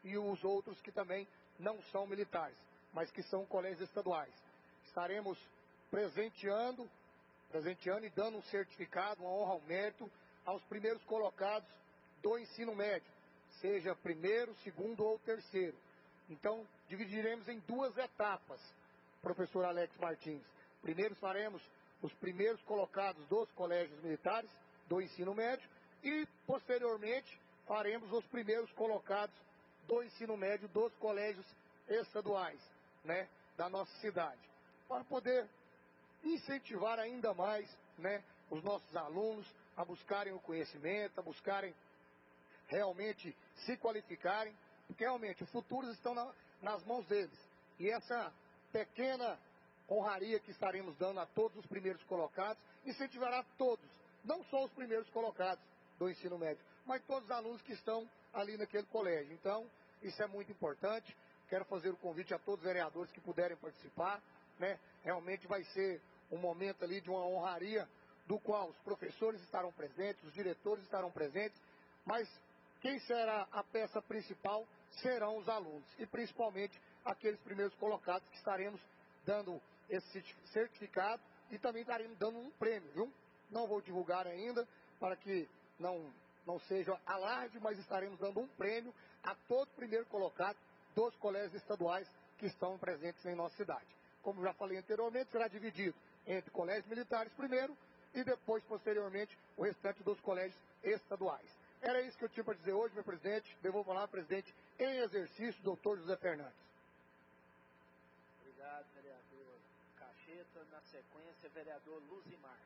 e os outros que também não são militares, mas que são colégios estaduais. Estaremos presenteando, presenteando e dando um certificado, uma honra ao mérito aos primeiros colocados do ensino médio, seja primeiro, segundo ou terceiro. Então, dividiremos em duas etapas, professor Alex Martins. Primeiro faremos os primeiros colocados dos colégios militares do ensino médio e, posteriormente, faremos os primeiros colocados do ensino médio dos colégios estaduais, né, da nossa cidade, para poder incentivar ainda mais, né, os nossos alunos a buscarem o conhecimento, a buscarem realmente se qualificarem, porque realmente os futuros estão na, nas mãos deles. E essa pequena honraria que estaremos dando a todos os primeiros colocados incentivará todos, não só os primeiros colocados do ensino médio, mas todos os alunos que estão ali naquele colégio. Então, isso é muito importante. Quero fazer o convite a todos os vereadores que puderem participar, né? Realmente vai ser um momento ali de uma honraria, do qual os professores estarão presentes, os diretores estarão presentes, mas quem será a peça principal serão os alunos, e principalmente aqueles primeiros colocados que estaremos dando esse certificado e também estaremos dando um prêmio, viu? Não vou divulgar ainda, para que não, não seja alarde, mas estaremos dando um prêmio a todo primeiro colocado dos colégios estaduais que estão presentes em nossa cidade. Como já falei anteriormente, será dividido entre colégios militares primeiro e depois, posteriormente, o restante dos colégios estaduais. Era isso que eu tinha para dizer hoje, meu presidente. Devolvo a palavra, presidente em exercício, doutor José Fernandes. Obrigado, vereador Cacheta. Na sequência, vereador Luzimar.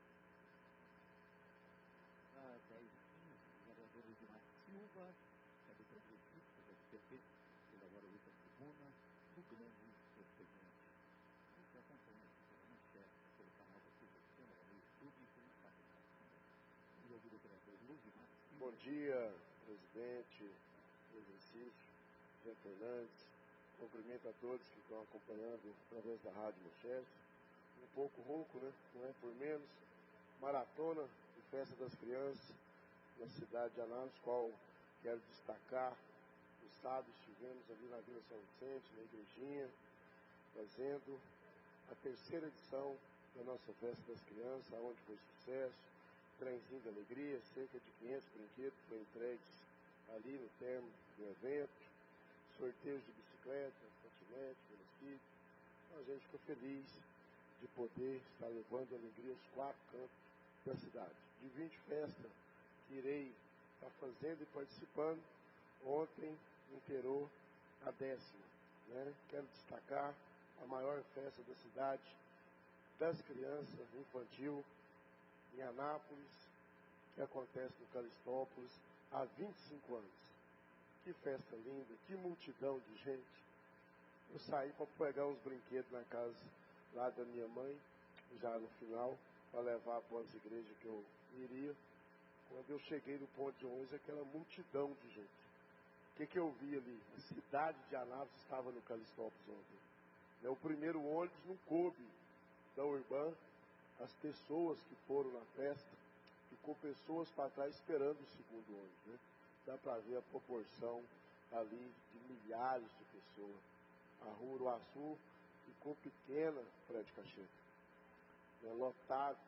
Ah, dez e quinze, vereador Luzimar Silva, é do Progressista, do S P P, ele agora usa a tribuna do grande expediente. Você acompanha aqui pela manchete, pelo canal da T V Câmara, no YouTube e pelo Instagram também. E ouvido o vereador Luzimar Silva. Bom dia, presidente do exercício, José Fernandes. Cumprimento a todos que estão acompanhando através da Rádio Manchete. Um pouco rouco, né? Não é por menos. Maratona de Festa das Crianças na cidade de Anápolis, qual quero destacar. No sábado estivemos ali na Vila São Vicente, na igrejinha, fazendo a terceira edição da nossa Festa das Crianças, onde foi sucesso, trenzinho de alegria, cerca de quinhentos brinquedos foram entregues ali no termo do evento, sorteios de bicicleta, patinete, velocípede. Então a gente ficou feliz de poder estar levando alegria aos quatro cantos da cidade. De vinte festas que irei estar fazendo e participando, ontem inteirou a décima. Né? Quero destacar a maior festa da cidade das crianças infantil em Anápolis, que acontece no Calistópolis há vinte e cinco anos. Que festa linda, que multidão de gente. Eu saí para pegar uns brinquedos na casa lá da minha mãe, já no final, para levar para as igrejas que eu iria. Quando eu cheguei no ponto de ônibus, aquela multidão de gente. O que, que eu vi ali? A cidade de Anápolis estava no Calistópolis ontem. O primeiro ônibus não coube da Urbana, as pessoas que foram na festa, ficou pessoas para trás esperando o segundo ônibus. Né? Dá para ver a proporção ali de milhares de pessoas. A Rua Uruaçu ficou pequena, Fred Cacheta, né? Lotado.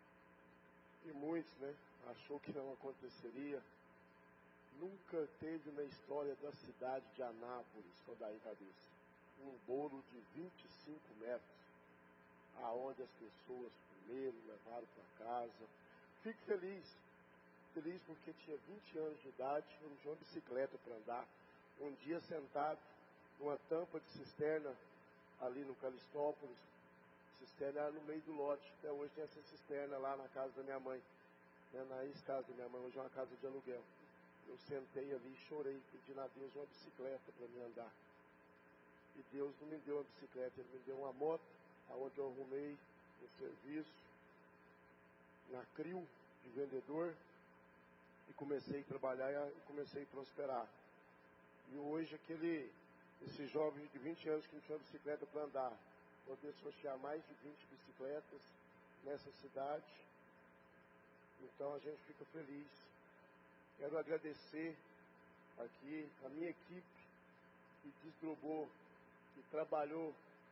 E muitos, né, achou que não aconteceria. Nunca teve na história da cidade de Anápolis, Odair Cabeça, um bolo de vinte e cinco metros, aonde as pessoas primeiro levaram para casa. Fico feliz, feliz porque tinha vinte anos de idade, eu não tinha uma bicicleta para andar. Um dia sentado numa tampa de cisterna ali no Calistópolis, cisterna era no meio do lote. Até hoje tem essa cisterna lá na casa da minha mãe, né, na ex-casa da minha mãe, hoje é uma casa de aluguel. Eu sentei ali e chorei, pedindo a Deus uma bicicleta para me andar. E Deus não me deu uma bicicleta, Ele me deu uma moto, onde eu arrumei um serviço na CRIO de vendedor e comecei a trabalhar e comecei a prosperar. E hoje aquele, esse jovem de vinte anos que não tinha bicicleta para andar, poder sortear mais de vinte bicicletas nessa cidade. Então a gente fica feliz. Quero agradecer aqui a minha equipe, que desdobrou, que trabalhou,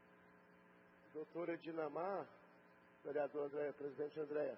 doutora Dinamar, vereador Andréia, presidente Andréia,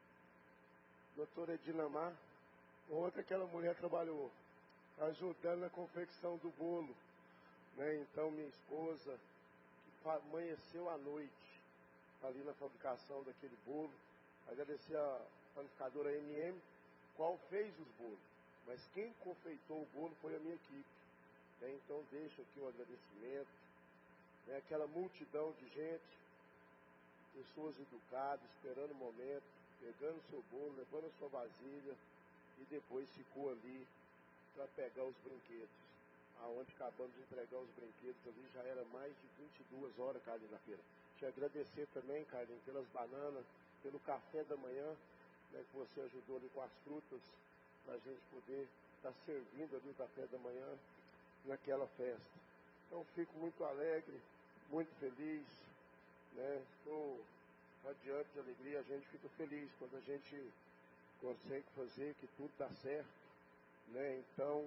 doutora Dinamar, ontem aquela mulher trabalhou ajudando na confecção do bolo, né? Então minha esposa, que amanheceu à noite ali na fabricação daquele bolo, agradecer a panificadora M M, qual fez os bolos, mas quem confeitou o bolo foi a minha equipe, né? Então deixo aqui o agradecimento, né? Aquela multidão de gente, pessoas educadas, esperando o momento, pegando o seu bolo, levando a sua vasilha, e depois ficou ali para pegar os brinquedos. Aonde acabamos de entregar os brinquedos ali, já era mais de vinte e duas horas, Carlinhos, na feira. Te agradecer também, Carlinhos, pelas bananas, pelo café da manhã, né, que você ajudou ali com as frutas, para a gente poder estar tá servindo ali o café da manhã naquela festa. Então fico muito alegre, muito feliz, né? Estou radiante de alegria, a gente fica feliz quando a gente consegue fazer que tudo dá certo, né? Então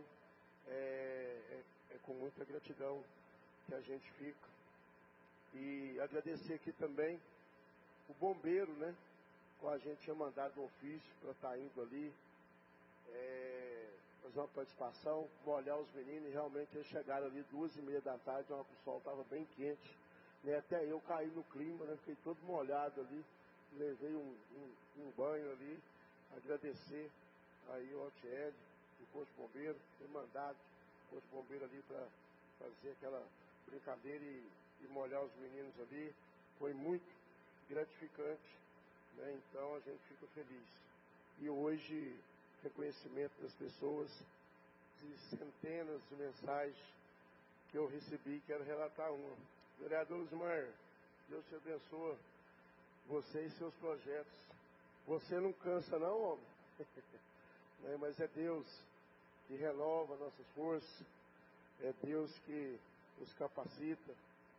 é, é, é com muita gratidão que a gente fica. E agradecer aqui também o bombeiro, né? Com a gente tinha mandado um ofício para estar tá indo ali, é, fazer uma participação, molhar os meninos, e realmente eles chegaram ali duas e meia da tarde, onde o sol estava bem quente, né? Até eu caí no clima, né? Fiquei todo molhado ali, levei um, um, um banho ali, agradecer aí o Altieri, o Corpo de Bombeiro, ter mandado o Corpo de Bombeiro ali para fazer aquela brincadeira e, e molhar os meninos ali, foi muito gratificante, né? Então a gente fica feliz. E hoje, reconhecimento das pessoas, de centenas de mensagens que eu recebi, quero relatar uma. Vereador Osmar, Deus te abençoe, você e seus projetos. Você não cansa não, homem? Né? Mas é Deus que renova nossas forças, é Deus que nos capacita.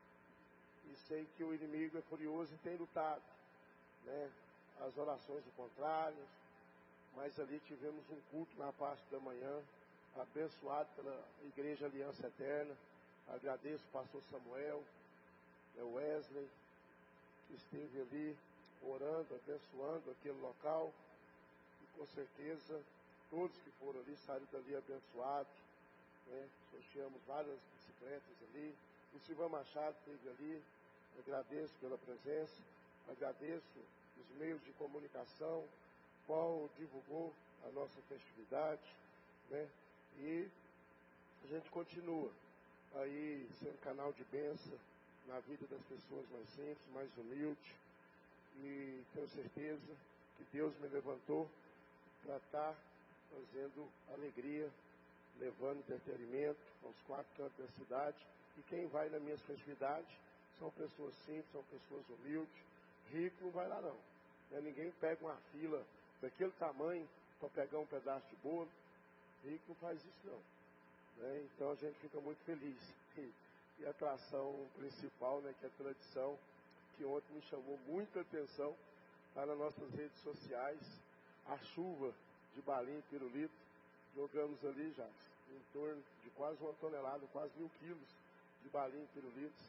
E sei que o inimigo é furioso e tem lutado, né? As orações do contrário, mas ali tivemos um culto na parte da manhã, abençoado pela Igreja Aliança Eterna. Agradeço o pastor Samuel, o Wesley, que esteve ali orando, abençoando aquele local, e com certeza todos que foram ali saíram dali abençoados, né? Sorteamos várias bicicletas ali, o Silvão Machado esteve ali, agradeço pela presença, agradeço os meios de comunicação, qual divulgou a nossa festividade, né? E a gente continua aí sendo canal de bênção na vida das pessoas mais simples, mais humildes, e tenho certeza que Deus me levantou para estar fazendo alegria, levando entretenimento aos quatro cantos da cidade, e quem vai nas minhas festividades são pessoas simples, são pessoas humildes. Rico não vai lá não, né? Ninguém pega uma fila daquele tamanho para pegar um pedaço de bolo. Rico não faz isso não, né? Então a gente fica muito feliz. E a atração principal, né, que é a tradição, que ontem me chamou muita atenção, está nas nossas redes sociais, a chuva de balinha e pirulito. Jogamos ali já em torno de quase uma tonelada, quase mil quilos de balinha e pirulitos.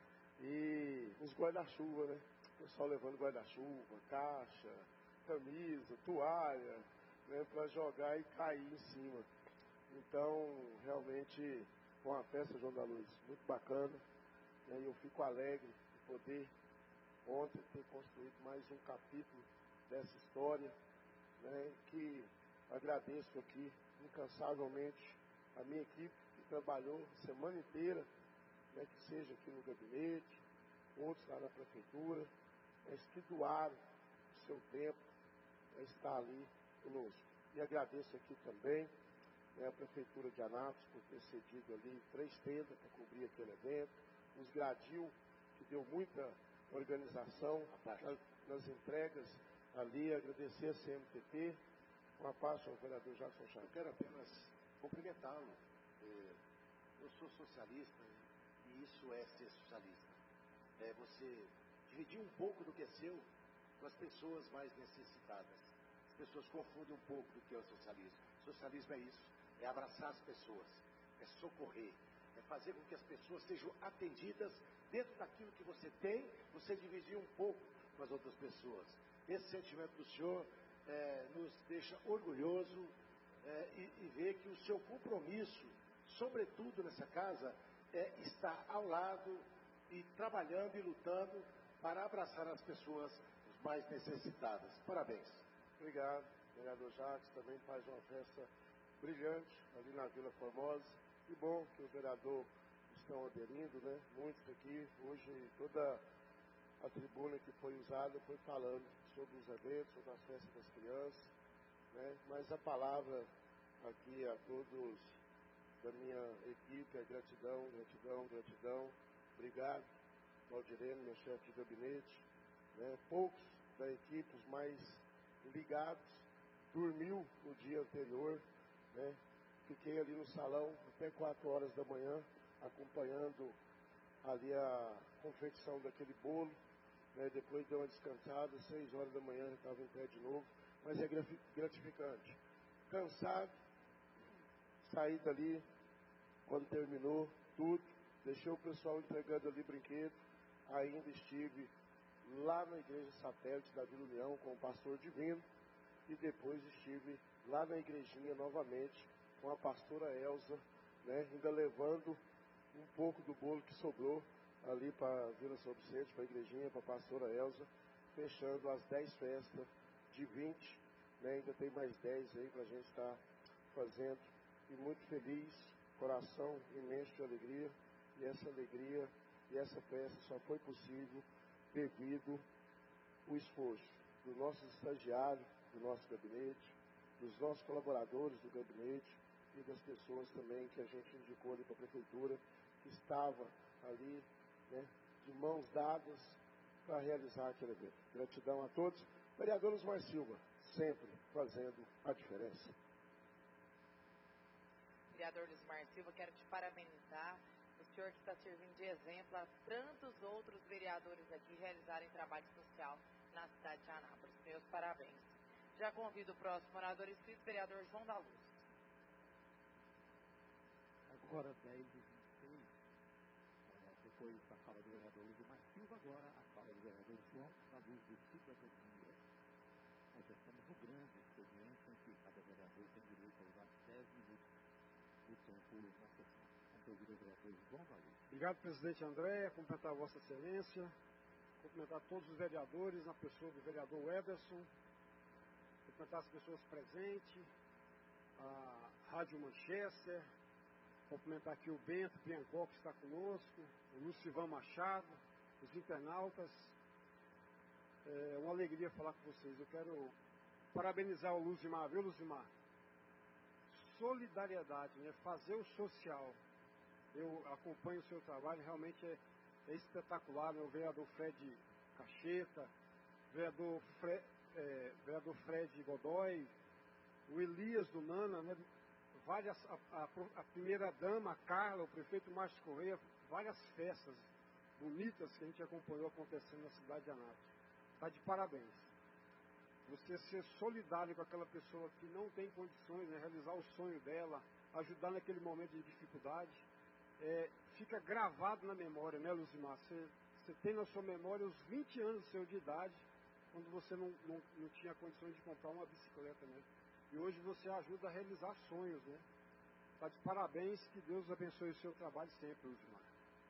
E os guarda-chuva, né? O pessoal levando guarda-chuva, caixa, camisa, toalha, né, para jogar e cair em cima. Então, realmente, foi uma festa, João da Luz, muito bacana. E aí eu fico alegre de poder, ontem, ter construído mais um capítulo dessa história, né, que agradeço aqui, incansavelmente, a minha equipe que trabalhou a semana inteira, né, que seja aqui no gabinete, outros lá na prefeitura, mas que doaram o seu tempo para estar ali conosco. E agradeço aqui também, né, a Prefeitura de Anápolis por ter cedido ali três tendas para cobrir aquele evento, os Gradil, que deu muita organização nas, nas entregas ali, agradecer a C M T T, com a parte ao vereador Jackson Chaves. Eu quero apenas cumprimentá-lo. Eu sou socialista e isso é ser socialista. É você dividir um pouco do que é seu com as pessoas mais necessitadas. As pessoas confundem um pouco do que é o socialismo. Socialismo é isso, é abraçar as pessoas, é socorrer, é fazer com que as pessoas sejam atendidas dentro daquilo que você tem, você dividir um pouco com as outras pessoas. Esse sentimento do senhor é, nos deixa orgulhoso é, e, e ver que o seu compromisso, sobretudo nessa casa, é estar ao lado e trabalhando e lutando para abraçar as pessoas mais necessitadas. Parabéns. Obrigado. O vereador Jacques também faz uma festa brilhante ali na Vila Formosa. Que bom que os vereadores estão aderindo, né? Muitos aqui. Hoje toda a tribuna que foi usada foi falando sobre os eventos, sobre as festas das crianças, né? Mas a palavra aqui a todos da minha equipe é gratidão, gratidão, gratidão. Obrigado, Valdirene, meu chefe de gabinete. Né? Poucos da equipe, os mais ligados, dormiu no dia anterior, né? Fiquei ali no salão até quatro horas da manhã, acompanhando ali a confecção daquele bolo, né? Depois deu uma descansada, seis horas da manhã eu estava em pé de novo, mas é gratificante. Cansado, saí dali, quando terminou tudo, deixei o pessoal entregando ali brinquedo, ainda estive lá na igreja satélite da Vila União com o pastor Divino e depois estive lá na igrejinha novamente com a pastora Elza, né, ainda levando um pouco do bolo que sobrou ali para a Vila São Vicente, para a igrejinha, para a pastora Elza, fechando as dez festas de vinte, né, ainda tem mais dez aí para a gente estar fazendo, e muito feliz, coração imenso de alegria, e essa alegria e essa festa só foi possível devido ao esforço dos nossos estagiários, do nosso gabinete, dos nossos colaboradores do gabinete e das pessoas também que a gente indicou ali para a prefeitura, que estava ali, né, de mãos dadas para realizar aquele evento. Gratidão a todos. Vereador Osmar Silva, sempre fazendo a diferença. Vereador Osmar Silva, quero te parabenizar. O senhor que está servindo de exemplo a tantos outros vereadores aqui realizarem trabalho social na cidade de Anápolis. Meus parabéns. Já convido o próximo orador inscrito, vereador João da Luz. Agora dez e vinte e seis. Depois da fala do vereador Osmar Silva, agora a fala do vereador João da Luz do Cidadania. Nós estamos no grande expediente em que cada vereador tem direito a usar dez minutos do tempo na sessão. Obrigado, presidente André, cumprimentar a Vossa Excelência, cumprimentar todos os vereadores, na pessoa do vereador Ederson, cumprimentar as pessoas presentes, a Rádio Manchester, cumprimentar aqui o Bento Biancó, que está conosco, o Lucivan Machado, os internautas. É uma alegria falar com vocês. Eu quero parabenizar o Luzimar, viu, Luzimar? Solidariedade, né? Fazer o social. Eu acompanho o seu trabalho, realmente é, é espetacular, né? O vereador Fred Cacheta, vereador, Fre, é, vereador Fred Godoy, o Elias do Nana, né? Várias, a, a, a primeira dama, a Carla, o prefeito Márcio Correia, várias festas bonitas que a gente acompanhou acontecendo na cidade de Anápolis. Está de parabéns. Você ser solidário com aquela pessoa que não tem condições de, né, realizar o sonho dela, ajudar naquele momento de dificuldade, é, fica gravado na memória, né, Luzimar? Você, você tem na sua memória os vinte anos seu de idade, quando você não, não, não tinha condições de comprar uma bicicleta, né? E hoje você ajuda a realizar sonhos, né? Está de parabéns, que Deus abençoe o seu trabalho sempre, Luzimar.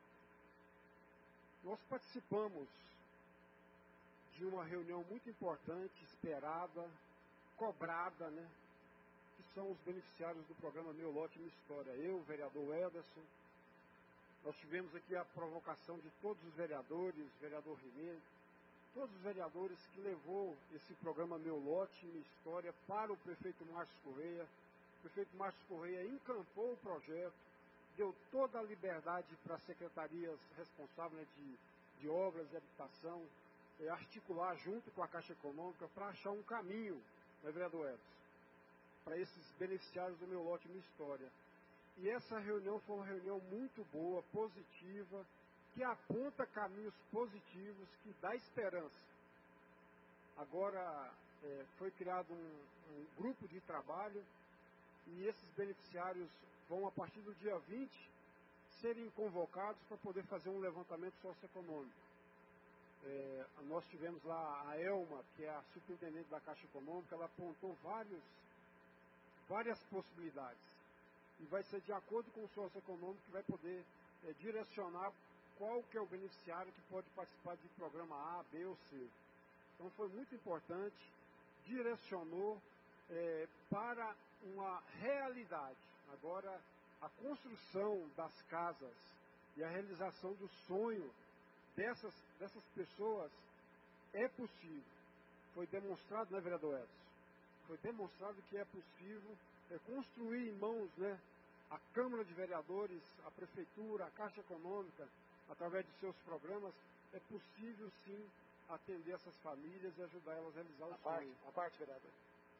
Nós participamos de uma reunião muito importante, esperada, cobrada, né? Que são os beneficiários do programa Meu Lote Minha História. Eu, o vereador Ederson, nós tivemos aqui a provocação de todos os vereadores, vereador Ribeiro, todos os vereadores que levou esse programa Meu Lote Minha História para o prefeito Márcio Correia. O prefeito Márcio Correia encampou o projeto, deu toda a liberdade para as secretarias responsáveis, né, de, de obras e habitação, é, articular junto com a Caixa Econômica para achar um caminho, né, vereador Edson, para esses beneficiários do Meu Lote Minha História. E essa reunião foi uma reunião muito boa, positiva, que aponta caminhos positivos, que dá esperança. Agora é, foi criado um, um grupo de trabalho e esses beneficiários vão, a partir do dia vinte, serem convocados para poder fazer um levantamento socioeconômico. É, nós tivemos lá a Elma, que é a superintendente da Caixa Econômica, ela apontou vários, várias possibilidades. E vai ser de acordo com o socioeconômico que vai poder é, direcionar qual que é o beneficiário que pode participar de programa A, B ou C. Então foi muito importante, direcionou é, para uma realidade. Agora, a construção das casas e a realização do sonho dessas, dessas pessoas é possível. Foi demonstrado, né, vereador Edson? Foi demonstrado que é possível é, construir em mãos, né, a Câmara de Vereadores, a Prefeitura, a Caixa Econômica, através de seus programas, é possível sim atender essas famílias e ajudar elas a realizar o sonho. Parte, a parte, vereador.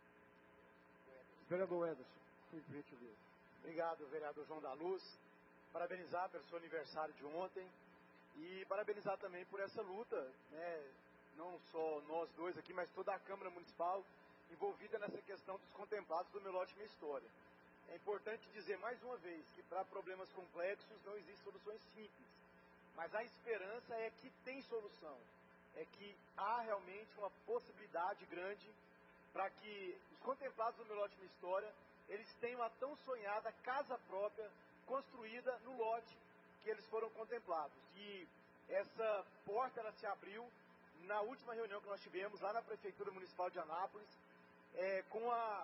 Vereador Ederson, por gentileza. Obrigado, vereador João da Luz. Parabenizar pelo seu aniversário de ontem e parabenizar também por essa luta, né? Não só nós dois aqui, mas toda a Câmara Municipal envolvida nessa questão dos contemplados do Meu Lote Minha História. É importante dizer mais uma vez que para problemas complexos não existem soluções simples, mas a esperança é que tem solução, é que há realmente uma possibilidade grande para que os contemplados do Meu Lote Minha História, eles tenham a tão sonhada casa própria construída no lote que eles foram contemplados. E essa porta ela se abriu na última reunião que nós tivemos lá na Prefeitura Municipal de Anápolis, é, com, a,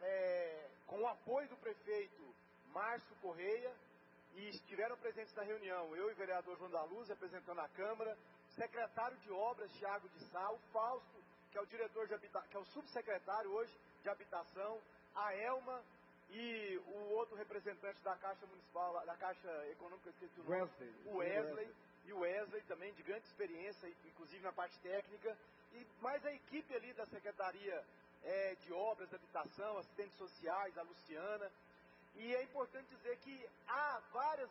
é, com o apoio do prefeito Márcio Correia, e estiveram presentes na reunião eu e o vereador João da Luz, representando a Câmara, secretário de Obras, Thiago de Sá, o Fausto, que é o diretor de habita... que é o subsecretário hoje de Habitação, a Elma e o outro representante da Caixa Municipal, da Caixa Econômica, esqueci o nome, Wesley. o Wesley, e o Wesley também, de grande experiência, inclusive na parte técnica, e mais a equipe ali da Secretaria é, de Obras, de Habitação, assistentes sociais, a Luciana. E é importante dizer que há várias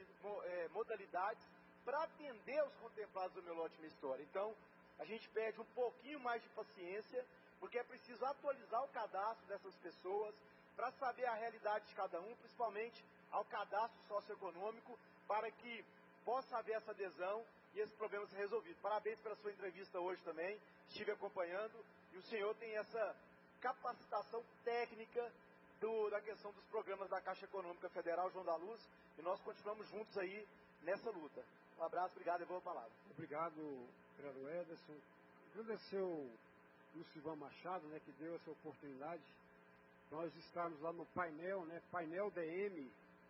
modalidades para atender os contemplados do Meu Lote Minha História. Então, a gente pede um pouquinho mais de paciência, porque é preciso atualizar o cadastro dessas pessoas para saber a realidade de cada um, principalmente ao cadastro socioeconômico, para que possa haver essa adesão e esse problema ser resolvido. Parabéns pela sua entrevista hoje também, estive acompanhando, e o senhor tem essa capacitação técnica do, da questão dos programas da Caixa Econômica Federal, João da Luz, e nós continuamos juntos aí nessa luta. Um abraço, obrigado e boa palavra. Obrigado, vereador Ederson. Agradecer o Lucivan Machado, né, que deu essa oportunidade. Nós estamos lá no painel, né, Painel D M,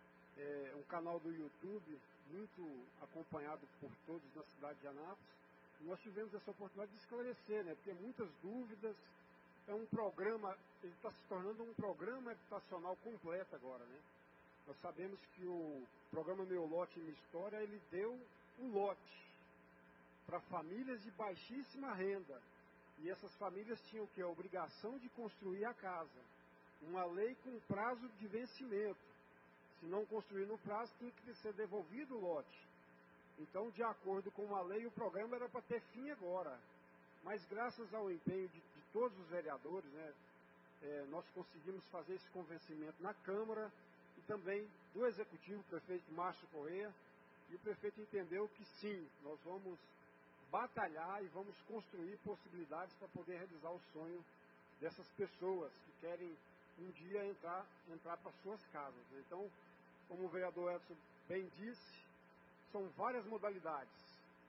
é, um canal do YouTube, muito acompanhado por todos na cidade de Anápolis. E nós tivemos essa oportunidade de esclarecer, né, porque muitas dúvidas. É um programa, ele está se tornando um programa habitacional completo agora, né? Nós sabemos que o programa Meu Lote Minha História, ele deu um lote para famílias de baixíssima renda. E essas famílias tinham o quê? A obrigação de construir a casa. Uma lei com prazo de vencimento. Se não construir no prazo, tinha que ser devolvido o lote. Então, de acordo com a lei, o programa era para ter fim agora. Mas graças ao empenho de, de todos os vereadores, né, é, nós conseguimos fazer esse convencimento na Câmara e também do Executivo, o prefeito Márcio Correia, e o prefeito entendeu que sim, nós vamos batalhar e vamos construir possibilidades para poder realizar o sonho dessas pessoas que querem um dia entrar, entrar para suas casas. Então, como o vereador Edson bem disse, são várias modalidades,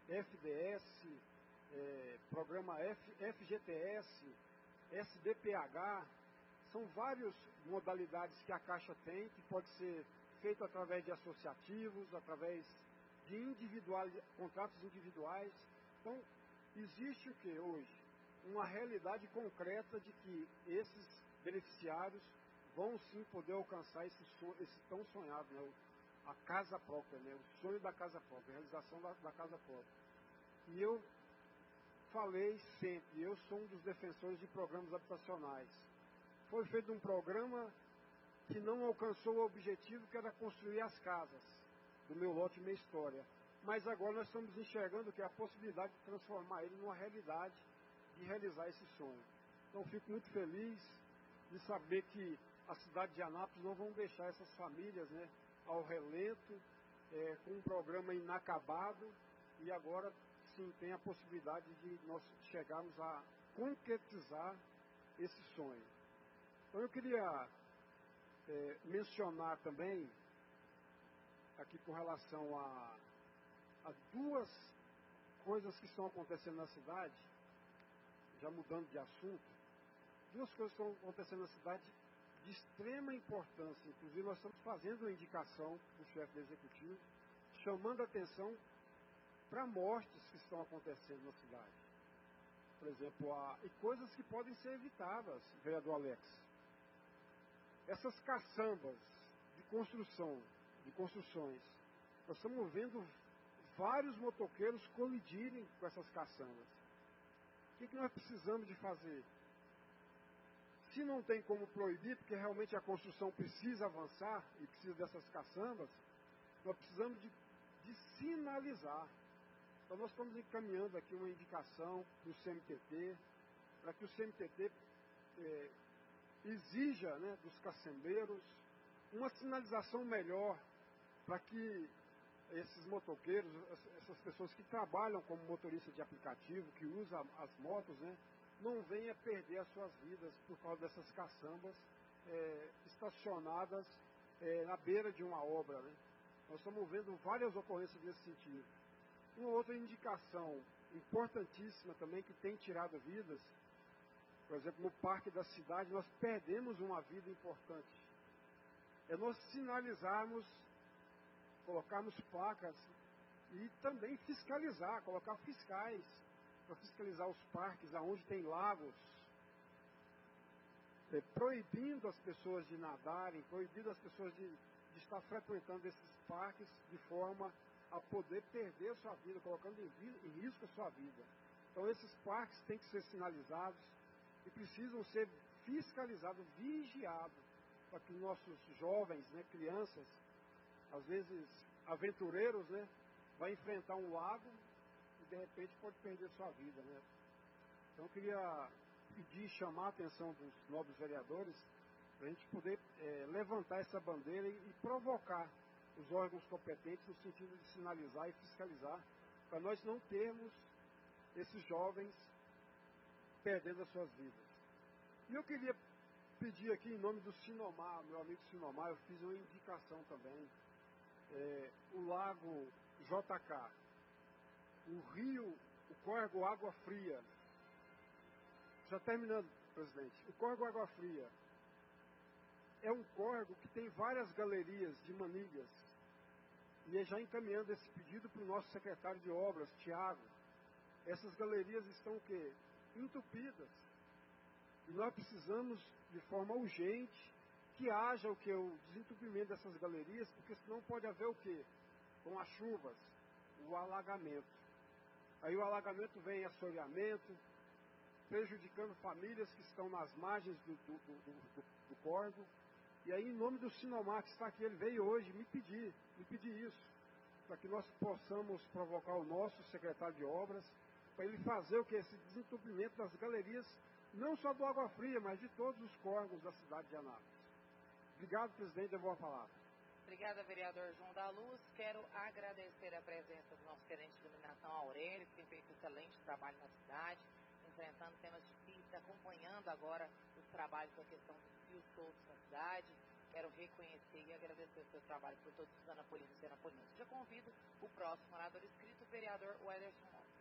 F D S, É, programa F, F G T S, S B P H, são várias modalidades que a Caixa tem, que pode ser feito através de associativos, através de individual, contratos individuais. Então, existe o que hoje? Uma realidade concreta de que esses beneficiários vão sim poder alcançar esse, esse tão sonhado, né? A casa própria, né? O sonho da casa própria, a realização da, da casa própria. E eu falei sempre, eu sou um dos defensores de programas habitacionais. Foi feito um programa que não alcançou o objetivo, que era construir as casas do Meu Lote Minha História. Mas agora nós estamos enxergando que é a possibilidade de transformar ele numa realidade, de realizar esse sonho. Então fico muito feliz de saber que a cidade de Anápolis não vão deixar essas famílias, né, ao relento, é, com um programa inacabado, e agora sim tem a possibilidade de nós chegarmos a concretizar esse sonho. Então eu queria é, mencionar também, aqui com relação a, a duas coisas que estão acontecendo na cidade, já mudando de assunto, duas coisas que estão acontecendo na cidade de extrema importância. Inclusive nós estamos fazendo uma indicação para o chefe do executivo, chamando a atenção para mortes que estão acontecendo na cidade. Por exemplo, a, e coisas que podem ser evitadas, vereador Alex. Essas caçambas de construção, de construções, nós estamos vendo vários motoqueiros colidirem com essas caçambas. O que, que nós precisamos de fazer? Se não tem como proibir, porque realmente a construção precisa avançar e precisa dessas caçambas, nós precisamos de, de sinalizar. Então nós estamos encaminhando aqui uma indicação para o C M T T, para que o C M T T é, exija, né, dos caçambeiros uma sinalização melhor para que esses motoqueiros, essas pessoas que trabalham como motorista de aplicativo, que usam as motos, né, não venham perder as suas vidas por causa dessas caçambas é, estacionadas é, na beira de uma obra. Né. Nós estamos vendo várias ocorrências nesse sentido. Uma outra indicação importantíssima também, que tem tirado vidas, por exemplo, no parque da cidade, nós perdemos uma vida importante. É nós sinalizarmos, colocarmos placas e também fiscalizar, colocar fiscais para fiscalizar os parques aonde tem lagos, é, proibindo as pessoas de nadarem, proibindo as pessoas de, de estar frequentando esses parques de forma a poder perder a sua vida, colocando em, em risco a sua vida. Então esses parques têm que ser sinalizados e precisam ser fiscalizados, vigiados, para que nossos jovens, né, crianças, às vezes aventureiros, né, vai enfrentar um lago e de repente pode perder sua vida, né? Então eu queria pedir, chamar a atenção dos nobres vereadores para a gente poder é, levantar essa bandeira e, e provocar os órgãos competentes no sentido de sinalizar e fiscalizar, para nós não termos esses jovens perdendo as suas vidas. E eu queria pedir aqui em nome do Sinomar, meu amigo Sinomar, eu fiz uma indicação também, é, o lago J K, o rio, o córrego Água Fria, já terminando, presidente, o córrego Água Fria é um córrego que tem várias galerias de manilhas, e é já encaminhando esse pedido para o nosso secretário de obras, Tiago. Essas galerias estão o quê? Entupidas. E nós precisamos, de forma urgente, que haja o que? O desentupimento dessas galerias, porque senão pode haver o quê? Com as chuvas, o alagamento. Aí o alagamento vem assoreamento, prejudicando famílias que estão nas margens do, do, do, do, do córrego. E aí, em nome do Sinomar, que está aqui, ele veio hoje me pedir, me pedir isso, para que nós possamos provocar o nosso secretário de obras, para ele fazer o que? Esse desentupimento das galerias, não só do Água Fria, mas de todos os córregos da cidade de Anápolis. Obrigado, presidente, eu vou a palavra. Obrigada, vereador João da Luz. Quero agradecer a presença do nosso gerente de iluminação, Aurélio, que tem feito excelente trabalho na cidade, enfrentando temas difíceis, acompanhando agora os trabalhos da questão dos fios soltos na cidade. Quero reconhecer e agradecer o seu trabalho por todos os anapolinos e anapolinas. Já convido o próximo orador inscrito, o vereador Wederson Lopes.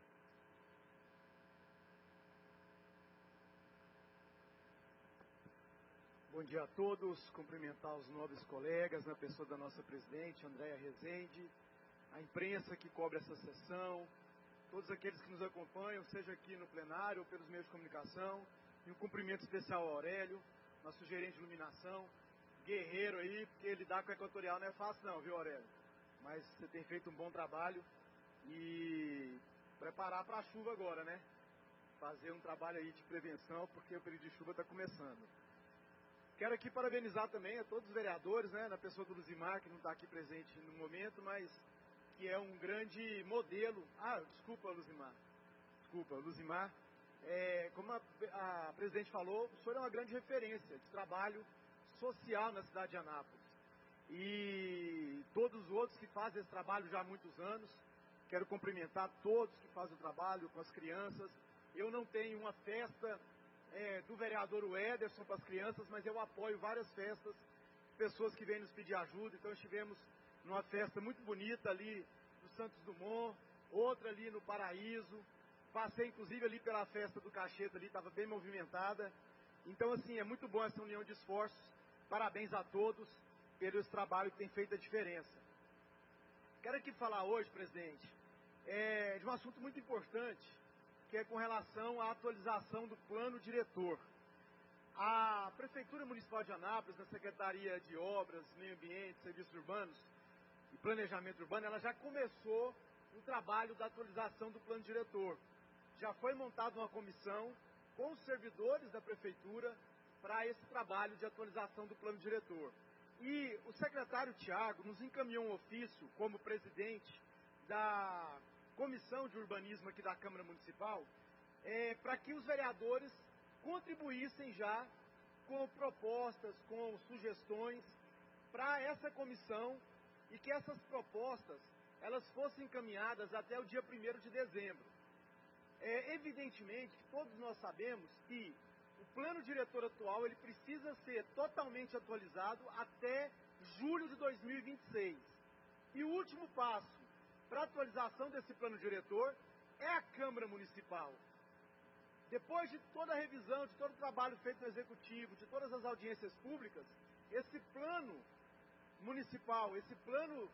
Bom dia a todos, cumprimentar os nobres colegas, na pessoa da nossa presidente, Andréa Rezende, a imprensa que cobre essa sessão, todos aqueles que nos acompanham, seja aqui no plenário ou pelos meios de comunicação, e um cumprimento especial ao Aurélio, nosso gerente de iluminação, guerreiro aí, porque lidar com a Equatorial não é fácil não, viu, Aurélio? Mas você tem feito um bom trabalho e preparar para a chuva agora, né? Fazer um trabalho aí de prevenção, porque o período de chuva está começando. Quero aqui parabenizar também a todos os vereadores, né, na pessoa do Luzimar, que não está aqui presente no momento, mas que é um grande modelo. Ah, desculpa, Luzimar. Desculpa, Luzimar. É, como a, a presidente falou, o senhor é uma grande referência de trabalho social na cidade de Anápolis. e todos os outros que fazem esse trabalho já há muitos anos. Quero cumprimentar todos que fazem o trabalho com as crianças. Eu não tenho uma festa é, do vereador Ederson para as crianças, mas eu apoio várias festas, pessoas que vêm nos pedir ajuda. Então estivemos numa festa muito bonita ali no Santos Dumont, outra ali no Paraíso. Passei inclusive ali pela festa do Cacheta ali, estava bem movimentada. Então assim, é muito bom essa união de esforços. Parabéns a todos pelo trabalho que tem feito a diferença. Quero aqui falar hoje, presidente, é, de um assunto muito importante, que é com relação à atualização do plano diretor. A Prefeitura Municipal de Anápolis, na Secretaria de Obras, Meio Ambiente, Serviços Urbanos e Planejamento Urbano, ela já começou o trabalho da atualização do plano diretor. Já foi montada uma comissão com os servidores da Prefeitura para esse trabalho de atualização do plano diretor. E o secretário Tiago nos encaminhou um ofício como presidente da Comissão de Urbanismo aqui da Câmara Municipal, é, para que os vereadores contribuíssem já com propostas, com sugestões para essa comissão e que essas propostas elas fossem encaminhadas até o dia primeiro de dezembro. É, evidentemente que todos nós sabemos que o plano diretor atual ele precisa ser totalmente atualizado até julho de dois mil e vinte e seis. E o último passo para a atualização desse plano diretor é a Câmara Municipal. Depois de toda a revisão, de todo o trabalho feito no Executivo, de todas as audiências públicas, esse plano municipal, esse plano,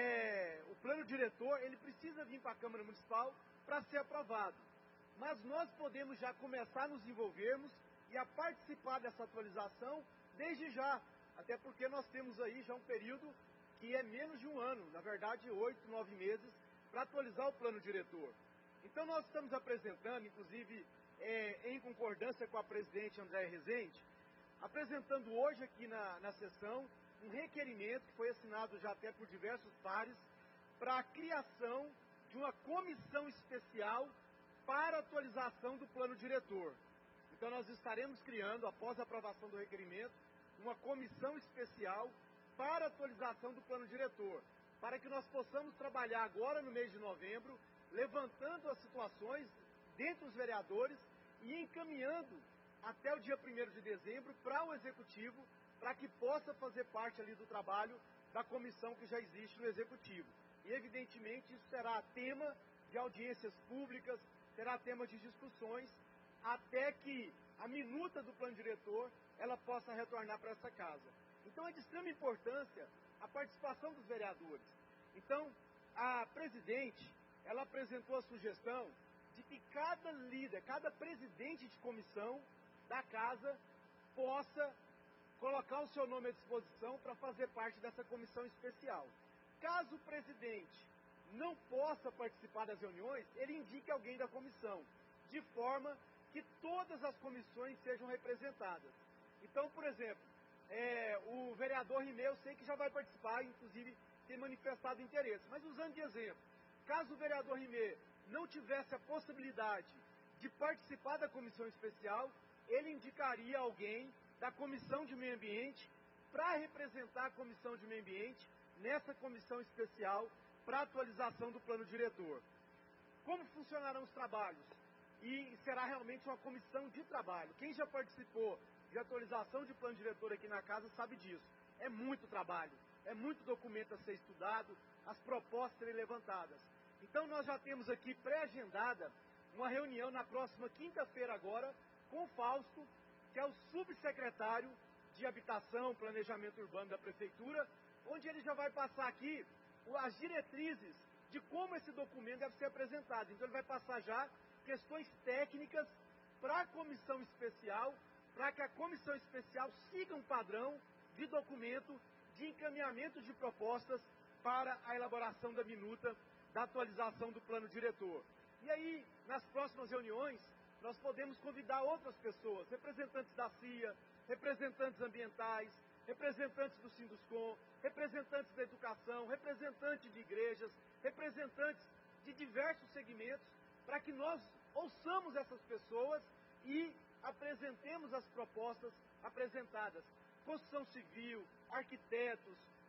é, o plano diretor, ele precisa vir para a Câmara Municipal para ser aprovado. Mas nós podemos já começar a nos envolvermos e a participar dessa atualização desde já, até porque nós temos aí já um período que é menos de um ano, na verdade oito, nove meses, para atualizar o plano diretor. Então nós estamos apresentando, inclusive é, em concordância com a presidente Andréa Rezende, apresentando hoje aqui na, na sessão um requerimento que foi assinado já até por diversos pares para a criação de uma comissão especial para a atualização do plano diretor. Então nós estaremos criando, após a aprovação do requerimento, uma comissão especial para a atualização do plano diretor, para que nós possamos trabalhar agora no mês de novembro, levantando as situações dentre os vereadores e encaminhando até o dia primeiro de dezembro para o Executivo, para que possa fazer parte ali do trabalho da comissão que já existe no Executivo. E evidentemente isso será tema de audiências públicas, será tema de discussões, até que a minuta do plano diretor ela possa retornar para essa casa. Então é de extrema importância a participação dos vereadores. Então a presidente ela apresentou a sugestão de que cada líder, cada presidente de comissão da casa possa colocar o seu nome à disposição para fazer parte dessa comissão especial. Caso o presidente não possa participar das reuniões, ele indique alguém da comissão, de forma que todas as comissões sejam representadas. Então, por exemplo, é, o vereador Rimei, eu sei que já vai participar, inclusive tem manifestado interesse, mas usando de exemplo, caso o vereador Rimei não tivesse a possibilidade de participar da comissão especial, ele indicaria alguém da comissão de meio ambiente para representar a comissão de meio ambiente nessa comissão especial para atualização do plano diretor. Como funcionarão os trabalhos? E será realmente uma comissão de trabalho. Quem já participou de atualização de plano diretor aqui na casa sabe disso. É muito trabalho, é muito documento a ser estudado, as propostas serem levantadas. Então nós já temos aqui pré-agendada uma reunião na próxima quinta-feira agora com o Fausto, que é o subsecretário de Habitação, Planejamento Urbano da Prefeitura, onde ele já vai passar aqui as diretrizes de como esse documento deve ser apresentado. Então ele vai passar já questões técnicas para a comissão especial, para que a comissão especial siga um padrão de documento de encaminhamento de propostas para a elaboração da minuta da atualização do plano diretor. E aí, nas próximas reuniões, nós podemos convidar outras pessoas, representantes da C I A, representantes ambientais, representantes do Sinduscom, representantes da educação, representantes de igrejas, representantes de diversos segmentos, para que nós ouçamos essas pessoas e apresentemos as propostas apresentadas. Construção civil, arquitetos,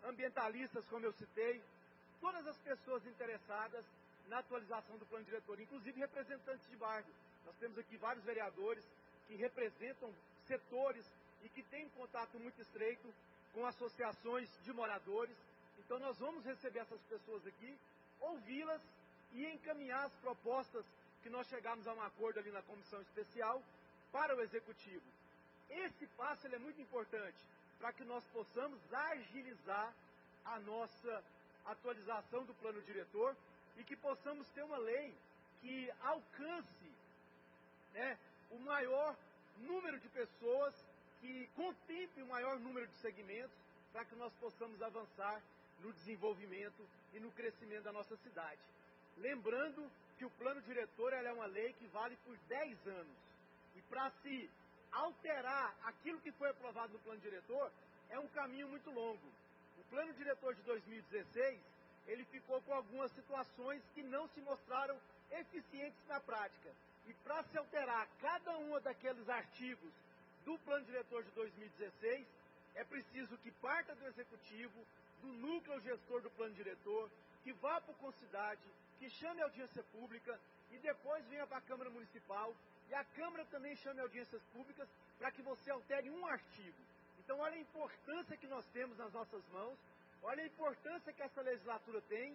ambientalistas, como eu citei, todas as pessoas interessadas na atualização do plano diretor, inclusive representantes de bairro. Nós temos aqui vários vereadores que representam setores e que têm contato muito estreito com associações de moradores. Então nós vamos receber essas pessoas aqui, ouvi-las e encaminhar as propostas que nós chegamos a um acordo ali na comissão especial para o Executivo. Esse passo ele é muito importante para que nós possamos agilizar a nossa atualização do plano diretor e que possamos ter uma lei que alcance, né, o maior número de pessoas, que contemple o maior número de segmentos, para que nós possamos avançar no desenvolvimento e no crescimento da nossa cidade. Lembrando que o plano diretor é uma lei que vale por dez anos. E para se alterar aquilo que foi aprovado no plano diretor, é um caminho muito longo. O plano diretor de dois mil e dezesseis, ele ficou com algumas situações que não se mostraram eficientes na prática. E para se alterar cada um daqueles artigos do plano diretor de dois mil e dezesseis, é preciso que parta do Executivo, do núcleo gestor do plano diretor, que vá para o Concidade, que chame a audiência pública e depois venha para a Câmara Municipal e a Câmara também chame audiências públicas para que você altere um artigo. Então olha a importância que nós temos nas nossas mãos, olha a importância que essa legislatura tem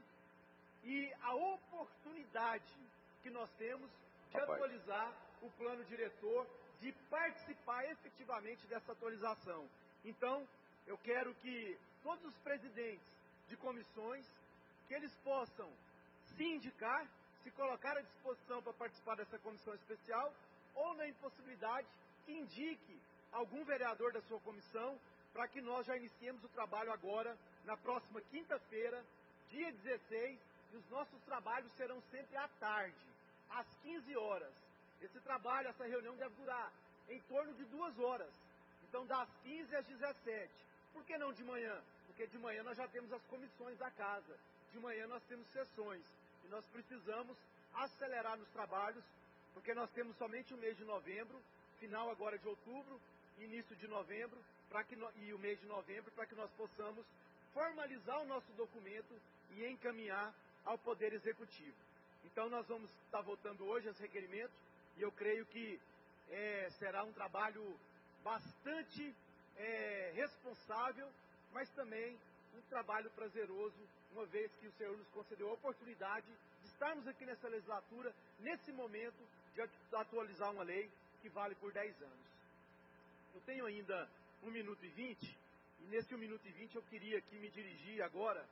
e a oportunidade que nós temos de atualizar o plano diretor, de participar efetivamente dessa atualização. Então, eu quero que todos os presidentes de comissões, que eles possam se indicar, se colocar à disposição para participar dessa comissão especial, ou na impossibilidade, que indique algum vereador da sua comissão, para que nós já iniciemos o trabalho agora, na próxima quinta-feira, dia dezesseis, e os nossos trabalhos serão sempre à tarde, às quinze horas. Esse trabalho, essa reunião deve durar em torno de duas horas. Então, das quinze às dezessete. Por que não de manhã? Porque de manhã nós já temos as comissões da casa. De manhã nós temos sessões. E nós precisamos acelerar nos trabalhos, porque nós temos somente o mês de novembro, final agora de outubro, início de novembro, para que no... e o mês de novembro, para que nós possamos formalizar o nosso documento e encaminhar ao Poder Executivo. Então nós vamos estar votando hoje esse requerimento, e eu creio que é, será um trabalho bastante é, responsável, mas também um trabalho prazeroso, uma vez que o Senhor nos concedeu a oportunidade de estarmos aqui nessa legislatura, nesse momento de atualizar uma lei que vale por dez anos. Eu tenho ainda um minuto e vinte, e nesse um minuto e vinte eu queria aqui me dirigir agora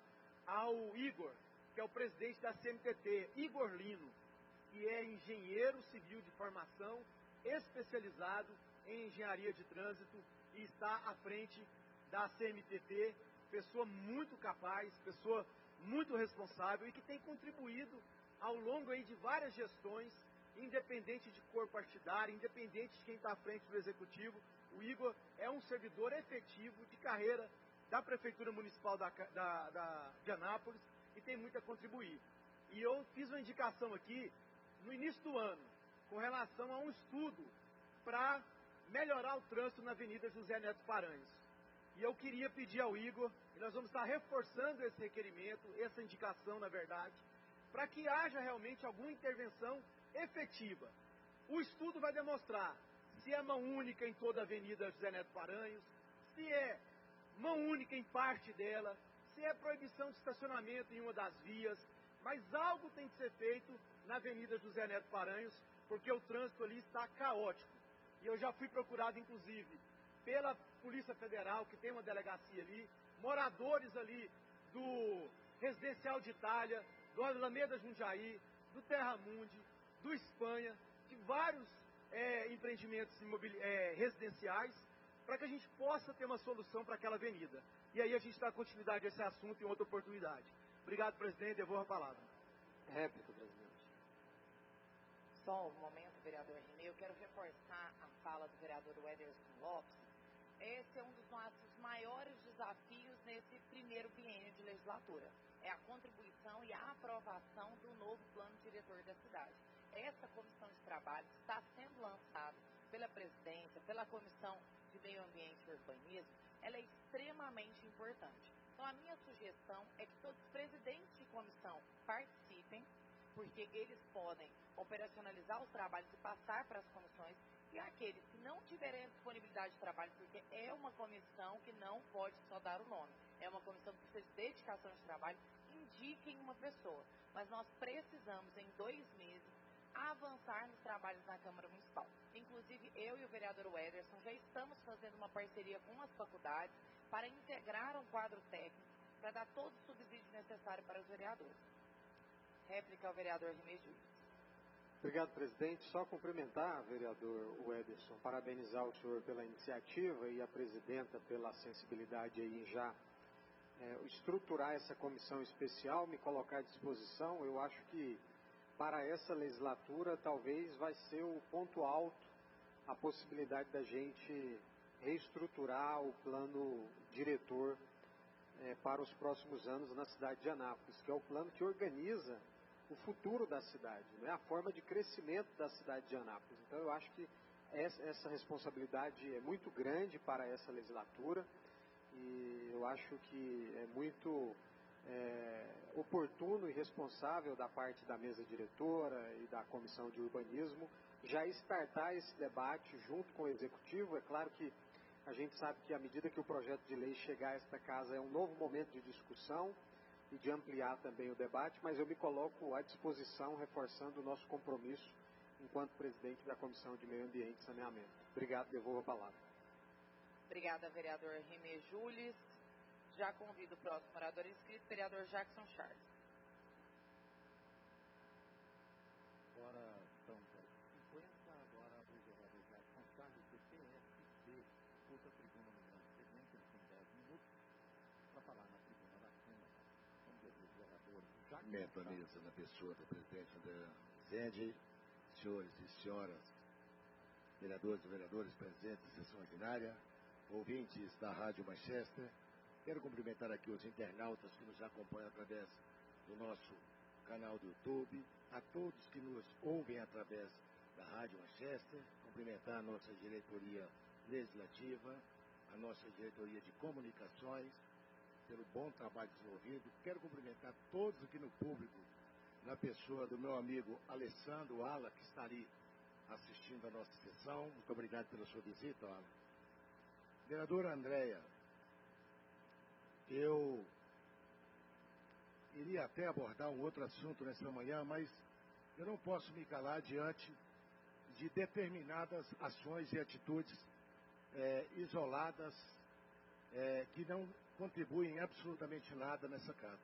ao Igor, que é o presidente da C M T T, Igor Lino, que é engenheiro civil de formação, especializado em engenharia de trânsito e está à frente da C M T T, pessoa muito capaz, pessoa muito responsável e que tem contribuído ao longo aí de várias gestões, independente de cor partidária, independente de quem está à frente do Executivo. O Igor é um servidor efetivo de carreira da Prefeitura Municipal da, da, da, de Anápolis e tem muito a contribuir. E eu fiz uma indicação aqui no início do ano, com relação a um estudo para melhorar o trânsito na Avenida José Neto Paranhos. E eu queria pedir ao Igor, e nós vamos estar reforçando esse requerimento, essa indicação, na verdade, para que haja realmente alguma intervenção efetiva. O estudo vai demonstrar se é mão única em toda a Avenida José Neto Paranhos, se é mão única em parte dela, se é proibição de estacionamento em uma das vias, mas algo tem que ser feito na Avenida José Neto Paranhos, porque o trânsito ali está caótico. E eu já fui procurado, inclusive, pela Polícia Federal, que tem uma delegacia ali, moradores ali do Residencial de Itália, do Alameda Jundiaí, do Terra Mundi, do Espanha, de vários é, empreendimentos imobili- é, residenciais, para que a gente possa ter uma solução para aquela avenida. E aí a gente dá continuidade a esse assunto em outra oportunidade. Obrigado, presidente. Devolvo a palavra. Réplica, presidente. Só um momento, vereador Renê. Eu quero reforçar a fala do vereador Ederson Lopes. Esse é um dos nossos maiores desafios nesse primeiro biênio de legislatura. É a contribuição e a aprovação do novo plano diretor da cidade. Essa comissão de trabalho está sendo lançada pela presidência, pela Comissão de Meio Ambiente e Urbanismo. Ela é extremamente importante. Então, a minha sugestão é que todos os presidentes de comissão participem, porque eles podem operacionalizar os trabalhos e passar para as comissões, e aqueles que não tiverem disponibilidade de trabalho, porque é uma comissão que não pode só dar o nome, é uma comissão que precisa de dedicação de trabalho, indiquem uma pessoa. Mas nós precisamos, em dois meses, avançar nos trabalhos na Câmara Municipal. Inclusive, eu e o vereador Wederson já estamos fazendo uma parceria com as faculdades para integrar um quadro técnico, para dar todo o subsídio necessário para os vereadores. Réplica ao vereador Rimei Júlio. Obrigado, presidente. Só cumprimentar, vereador Wederson, parabenizar o senhor pela iniciativa e a presidenta pela sensibilidade aí em já é, estruturar essa comissão especial, me colocar à disposição. Eu acho que para essa legislatura talvez vai ser o ponto alto a possibilidade da gente reestruturar o plano diretor é, para os próximos anos na cidade de Anápolis, que é o plano que organiza o futuro da cidade, né? A forma de crescimento da cidade de Anápolis. Então eu acho que essa responsabilidade é muito grande para essa legislatura e eu acho que é muito é, oportuno e responsável da parte da mesa diretora e da comissão de urbanismo já startar esse debate junto com o executivo. É claro que a gente sabe que à medida que o projeto de lei chegar a esta casa é um novo momento de discussão e de ampliar também o debate, mas eu me coloco à disposição, reforçando o nosso compromisso enquanto presidente da Comissão de Meio Ambiente e Saneamento. Obrigado, devolvo a palavra. Obrigada, vereador Rimei Júlio. Já convido o próximo orador inscrito, vereador Jackson Charles. Agora são dez e cinquenta, agora o vereador Jackson Charles, do P S B, outra tribuna no grande segmento, ele tem dez minutos para falar na tribuna da Câmara. Cumprimento a mesa na pessoa do presidente André Rezende, senhores e senhoras, vereadores e vereadores presentes em sessão ordinária, ouvintes da Rádio Manchester. Quero cumprimentar aqui os internautas que nos acompanham através do nosso canal do YouTube, a todos que nos ouvem através da Rádio Manchester, cumprimentar a nossa diretoria legislativa, a nossa diretoria de comunicações, pelo bom trabalho desenvolvido. Quero cumprimentar todos aqui no público, na pessoa do meu amigo Alessandro Ala, que está ali assistindo a nossa sessão. Muito obrigado pela sua visita, Ala. Vereadora Andréia, eu iria até abordar um outro assunto nessa manhã, mas eu não posso me calar diante de determinadas ações e atitudes é, isoladas é, que não contribuem absolutamente nada nessa casa.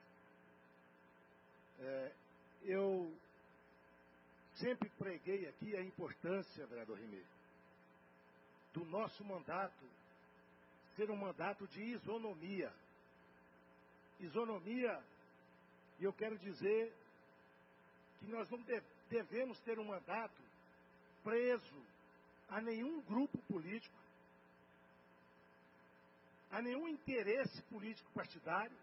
É, eu sempre preguei aqui a importância, vereador Rimei, do nosso mandato ser um mandato de isonomia. Isonomia, e eu quero dizer que nós não devemos ter um mandato preso a nenhum grupo político, a nenhum interesse político partidário.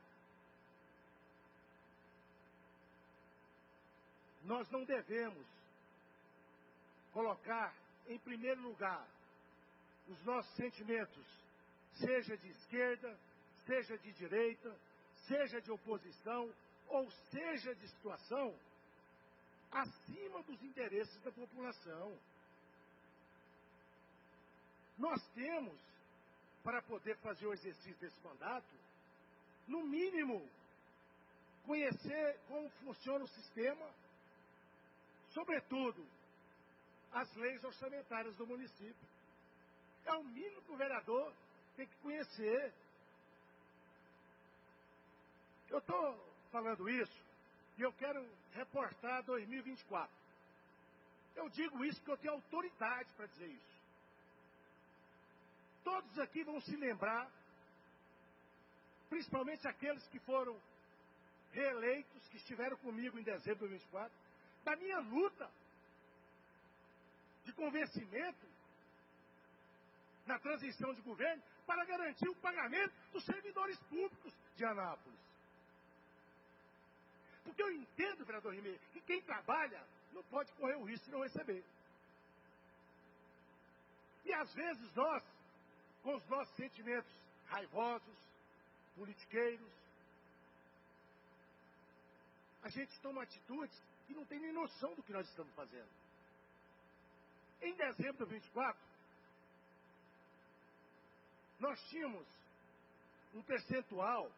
Nós não devemos colocar em primeiro lugar os nossos sentimentos, seja de esquerda, seja de direita, seja de oposição, ou seja de situação, acima dos interesses da população. Nós temos, para poder fazer o exercício desse mandato, no mínimo, conhecer como funciona o sistema, sobretudo, as leis orçamentárias do município. É o mínimo que o vereador tem que conhecer. Eu estou falando isso e eu quero reportar dois mil e vinte e quatro. Eu digo isso porque eu tenho autoridade para dizer isso. Todos aqui vão se lembrar, principalmente aqueles que foram reeleitos, que estiveram comigo em dezembro de dois mil e vinte e quatro, da minha luta de convencimento na transição de governo para garantir o pagamento dos servidores públicos de Anápolis. Porque eu entendo, vereador Rimei, que quem trabalha não pode correr o risco de não receber. E às vezes nós, com os nossos sentimentos raivosos, politiqueiros. A gente toma atitudes e não tem nem noção do que nós estamos fazendo. Em dezembro de vinte e quatro, nós tínhamos um percentual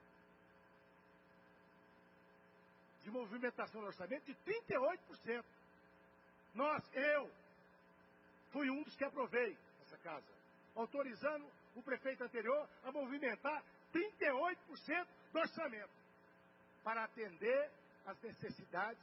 de movimentação no orçamento de trinta e oito por cento. Nós, eu, fui um dos que aprovei essa casa, autorizando o prefeito anterior a movimentar trinta e oito por cento do orçamento para atender as necessidades,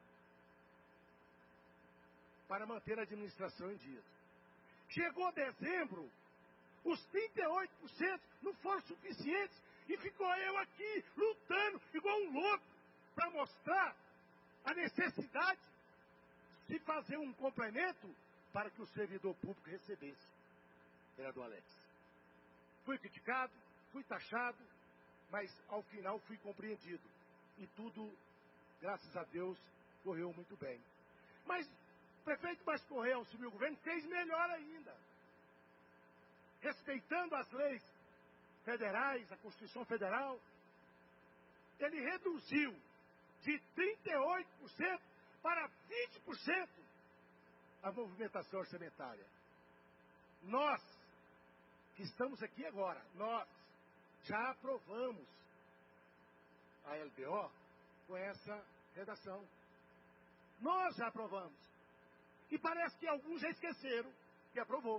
para manter a administração em dias. Chegou dezembro, os trinta e oito por cento não foram suficientes e ficou eu aqui lutando igual um louco para mostrar a necessidade de fazer um complemento para que o servidor público recebesse. Vereador Alex. Fui criticado, fui taxado, mas ao final fui compreendido. E tudo, graças a Deus, correu muito bem. Mas o prefeito Márcio Correia, ao assumir o governo, fez melhor ainda. Respeitando as leis federais, a Constituição Federal, ele reduziu de trinta e oito por cento para vinte por cento a movimentação orçamentária. Nós, que estamos aqui agora, nós já aprovamos a L D O com essa redação. Nós já aprovamos. E parece que alguns já esqueceram que aprovou.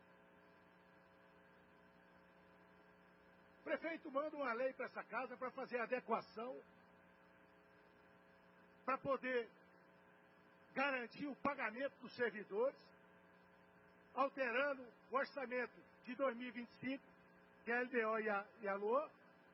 O prefeito manda uma lei para essa casa para fazer adequação, para poder garantir o pagamento dos servidores, alterando o orçamento de dois mil e vinte e cinco, que é a L D O e a, e a L O A,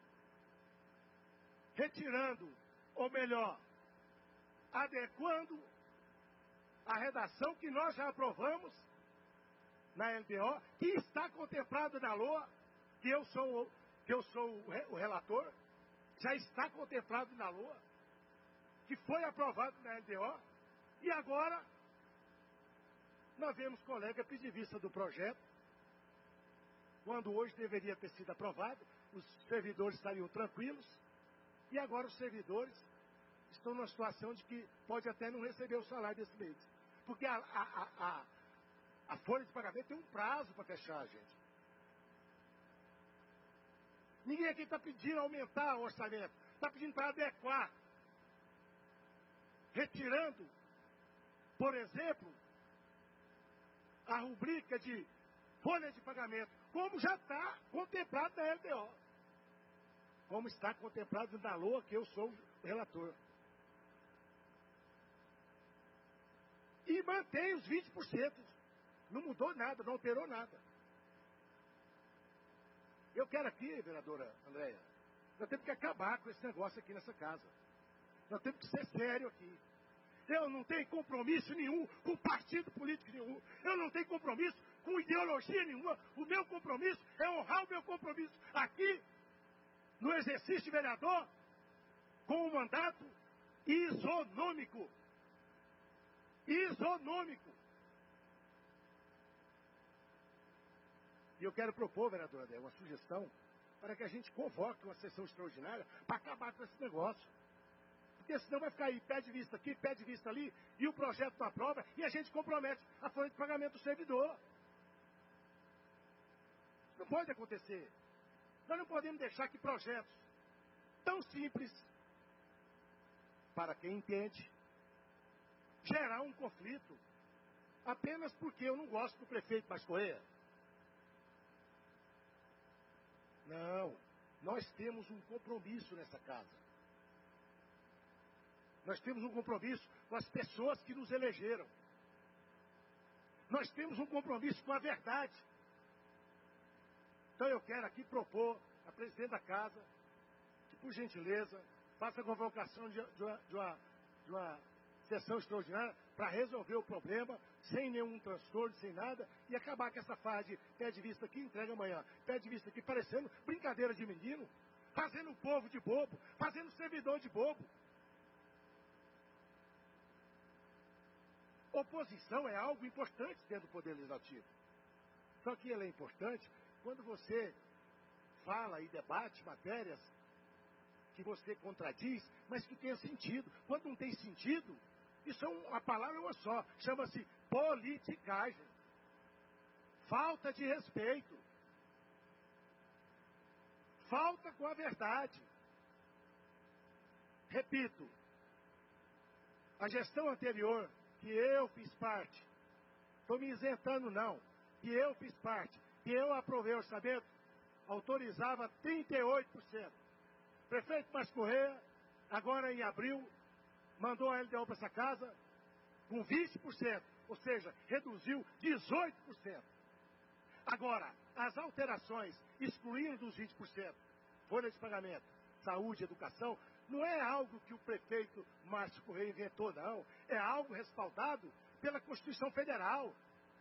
retirando, ou melhor, adequando a redação que nós já aprovamos na L D O, que está contemplado na L O A, que eu sou, que eu sou o relator, já está contemplado na L O A, que foi aprovado na L D O, e agora nós vemos colega pedir vista do projeto, quando hoje deveria ter sido aprovado, os servidores estariam tranquilos, e agora os servidores estão numa situação de que pode até não receber o salário desse mês. Porque a, a, a, a folha de pagamento tem um prazo para fechar, gente. Ninguém aqui está pedindo aumentar o orçamento, está pedindo para adequar. Retirando, por exemplo, a rubrica de folha de pagamento, como já está contemplado na L D O. Como está contemplado na L O A, que eu sou o relator. E mantém os vinte por cento. Não mudou nada, não alterou nada. Eu quero aqui, vereadora Andréia, nós temos que acabar com esse negócio aqui nessa casa. Nós temos que ser sério aqui. Eu não tenho compromisso nenhum com partido político nenhum. Eu não tenho compromisso com ideologia nenhuma. O meu compromisso é honrar o meu compromisso aqui, no exercício de vereador, com um mandato isonômico. Isonômico. E eu quero propor, vereadora Adé, uma sugestão para que a gente convoque uma sessão extraordinária para acabar com esse negócio. Porque senão vai ficar aí, pede vista aqui, pede vista ali, e o projeto não aprova, e a gente compromete a folha de pagamento do servidor. Não pode acontecer. Nós não podemos deixar que projetos tão simples, para quem entende, gerar um conflito, apenas porque eu não gosto do prefeito Márcio Correia. Não, nós temos um compromisso nessa casa. Nós temos um compromisso com as pessoas que nos elegeram. Nós temos um compromisso com a verdade. Então eu quero aqui propor a presidente da casa que, por gentileza, faça a convocação de, de, uma, de, uma, de uma sessão extraordinária para resolver o problema, sem nenhum transtorno, sem nada, e acabar com essa fase de pede vista aqui, entrega amanhã, pede vista aqui, parecendo brincadeira de menino, fazendo o povo de bobo, fazendo o servidor de bobo. Oposição é algo importante dentro do Poder Legislativo. Só que ela é importante quando você fala e debate matérias que você contradiz, mas que tenha sentido. Quando não tem sentido, isso é uma palavra uma só, chama-se politicagem. Falta de respeito. Falta com a verdade. Repito, a gestão anterior, que eu fiz parte, estou me isentando não, que eu fiz parte, que eu aprovei o orçamento, autorizava trinta e oito por cento. Prefeito Márcio Correia, agora em abril, mandou a L D O para essa casa com vinte por cento, ou seja, reduziu dezoito por cento. Agora, as alterações, excluindo os vinte por cento, folha de pagamento, saúde, educação, não é algo que o prefeito Márcio Correia inventou, não. É algo respaldado pela Constituição Federal.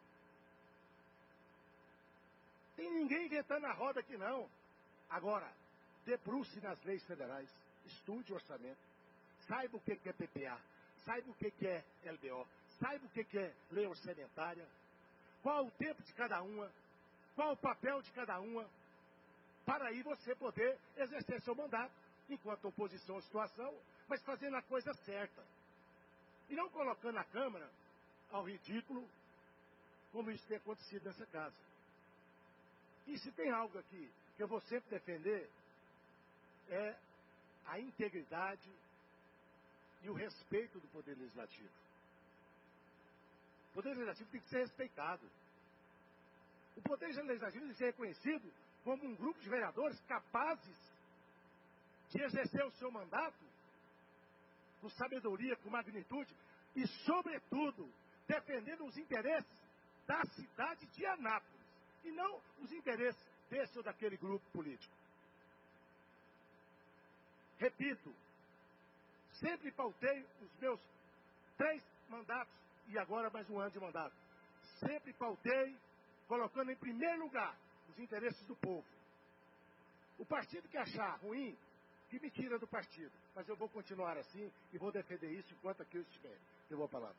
Tem ninguém inventando a roda aqui, não. Agora, debruce nas leis federais, estude o orçamento, saiba o que é P P A, saiba o que é L B O, saiba o que é lei orçamentária, qual o tempo de cada uma, qual o papel de cada uma, para aí você poder exercer seu mandato, enquanto oposição à situação, mas fazendo a coisa certa. E não colocando a Câmara ao ridículo, como isso tem acontecido nessa casa. E se tem algo aqui que eu vou sempre defender, é a integridade e o respeito do Poder Legislativo. O Poder Legislativo tem que ser respeitado. O Poder Legislativo tem que ser reconhecido como um grupo de vereadores capazes de exercer o seu mandato com sabedoria, com magnitude e, sobretudo, defendendo os interesses da cidade de Anápolis e não os interesses desse ou daquele grupo político. Repito, sempre pautei os meus três mandatos e agora mais um ano de mandato. Sempre pautei colocando em primeiro lugar os interesses do povo. O partido que achar ruim, que me tira do partido. Mas eu vou continuar assim e vou defender isso enquanto aqui eu estiver. Eu vou falar.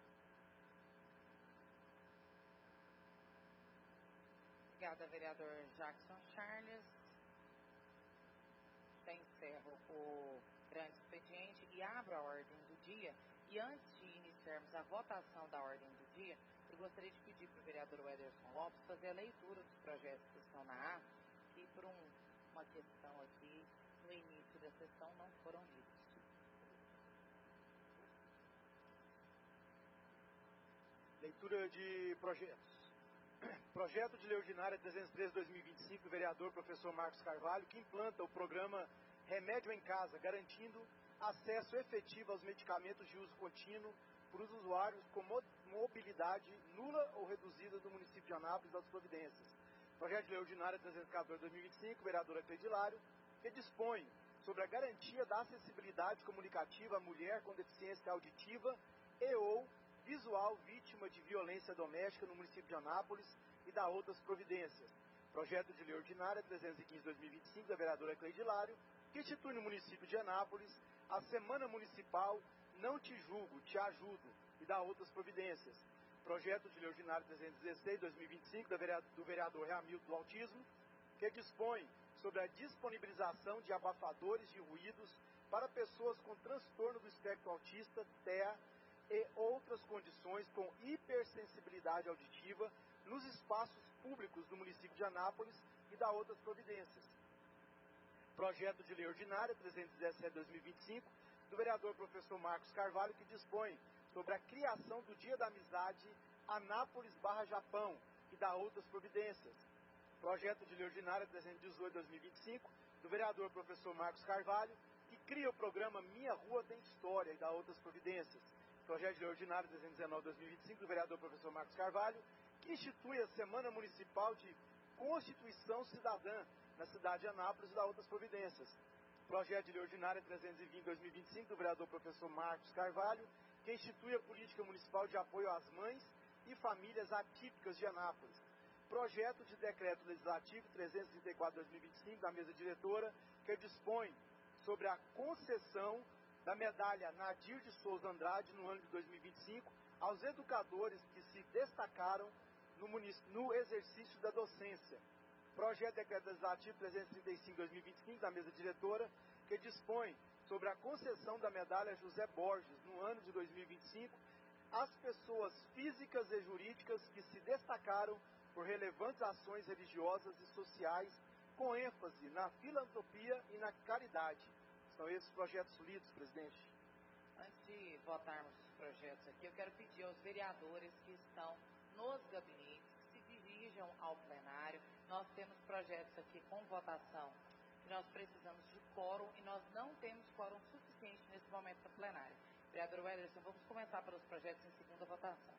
Obrigada, vereador Jackson Charles. Já encerro o grande expediente e abro a ordem do dia. E antes de iniciarmos a votação da ordem do dia, eu gostaria de pedir para o vereador Ederson Lopes fazer a leitura dos projetos que estão na ata, que por um, uma questão aqui, no início da sessão, não foram lidos. Leitura de projetos. Projeto de Lei Ordinária trezentos e treze de dois mil e vinte e cinco, do vereador professor Marcos Carvalho, que implanta o programa Remédio em Casa, garantindo acesso efetivo aos medicamentos de uso contínuo para os usuários com mobilidade nula ou reduzida do município de Anápolis das Providências. Projeto de Lei Ordinária trezentos e quatorze de dois mil e vinte e cinco, vereadora Cleide Hilário, que dispõe sobre a garantia da acessibilidade comunicativa à mulher com deficiência auditiva e ou visual vítima de violência doméstica no município de Anápolis e da outras providências. Projeto de Lei Ordinária trezentos e quinze de dois mil e vinte e cinco, da vereadora Cleide Hilário, que institui no município de Anápolis a Semana Municipal Não Te Julgo, Te Ajudo e da outras providências. Projeto de Lei Ordinária trezentos e dezesseis de dois mil e vinte e cinco, do vereador Ramilton do Autismo, que dispõe sobre a disponibilização de abafadores de ruídos para pessoas com transtorno do espectro autista, T E A, e outras condições com hipersensibilidade auditiva nos espaços públicos do município de Anápolis e da outras providências. Projeto de Lei Ordinária trezentos e dezessete de dois mil e vinte e cinco, do vereador professor Marcos Carvalho, que dispõe sobre a criação do Dia da Amizade Anápolis barra Japão e da outras providências. Projeto de Lei Ordinária trezentos e dezoito de dois mil e vinte e cinco, do vereador professor Marcos Carvalho, que cria o programa Minha Rua Tem História e da outras providências. Projeto de Lei Ordinária trezentos e dezenove de dois mil e vinte e cinco, do vereador professor Marcos Carvalho, que institui a Semana Municipal de Constituição Cidadã na cidade de Anápolis e da outras providências. Projeto de Lei Ordinária trezentos e vinte de dois mil e vinte e cinco, do vereador professor Marcos Carvalho, que institui a Política Municipal de Apoio às Mães e Famílias Atípicas de Anápolis. Projeto de Decreto Legislativo trezentos e trinta e quatro de dois mil e vinte e cinco, da mesa diretora, que dispõe sobre a concessão da medalha Nadir de Souza Andrade no ano de dois mil e vinte e cinco aos educadores que se destacaram no, no exercício da docência. projeto de decreto legislativo trezentos e trinta e cinco de dois mil e vinte e cinco da mesa diretora, que dispõe sobre a concessão da medalha José Borges no ano de dois mil e vinte e cinco às pessoas físicas e jurídicas que se destacaram por relevantes ações religiosas e sociais com ênfase na filantropia e na caridade. São esses projetos lidos, presidente. Antes de votarmos os projetos aqui, eu quero pedir aos vereadores que estão nos gabinetes, que se dirijam ao plenário. Nós temos projetos aqui com votação, que nós precisamos de quórum e nós não temos quórum suficiente nesse momento no plenário. Vereador Wederson, vamos começar pelos projetos em segunda votação.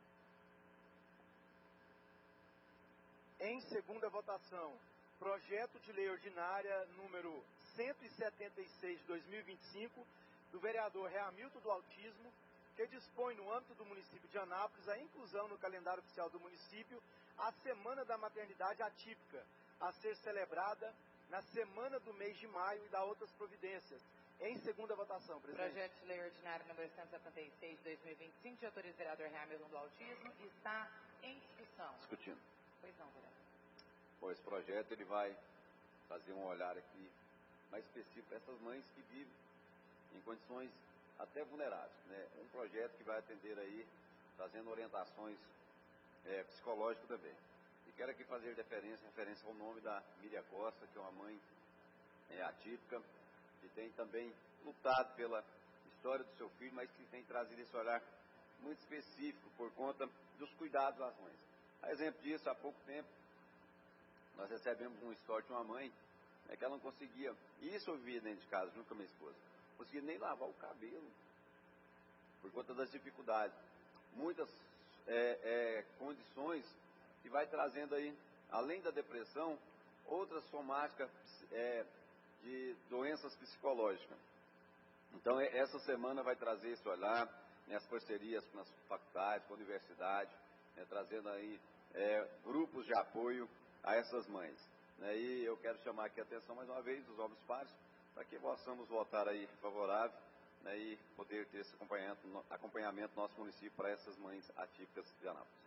Em segunda votação, projeto de lei ordinária número cento e setenta e seis de dois mil e vinte e cinco, do vereador Reamilton do Autismo, que dispõe no âmbito do município de Anápolis a inclusão no calendário oficial do município a Semana da Maternidade Atípica, a ser celebrada na semana do mês de maio e da outras providências. Em segunda votação, presidente. Projeto de lei ordinário número cento e setenta e seis de dois mil e vinte e cinco, de autoria do vereador Reamilton do Autismo, está em discussão. Discutindo. Pois não, vereador. Bom, esse projeto ele vai fazer um olhar aqui mais específico para essas mães que vivem em condições até vulneráveis, né? Um projeto que vai atender aí, trazendo orientações é, psicológicas também. E quero aqui fazer referência, referência ao nome da Miriam Costa, que é uma mãe é, atípica, que tem também lutado pela história do seu filho, mas que tem trazido esse olhar muito específico por conta dos cuidados das mães. A exemplo disso, há pouco tempo, nós recebemos uma história de uma mãe né, que ela não conseguia, e isso eu via dentro de casa, junto com a minha esposa, não conseguia nem lavar o cabelo, por conta das dificuldades. Muitas é, é, condições que vai trazendo aí, além da depressão, outras somáticas é, de doenças psicológicas. Então, essa semana vai trazer esse olhar, né, as parcerias com as faculdades, com a universidade, né, trazendo aí é, grupos de apoio a essas mães. Né, e eu quero chamar aqui a atenção mais uma vez dos homens pares, para que possamos votar aí favorável, né, e poder ter esse acompanhamento, acompanhamento no nosso município para essas mães atípicas de Anápolis.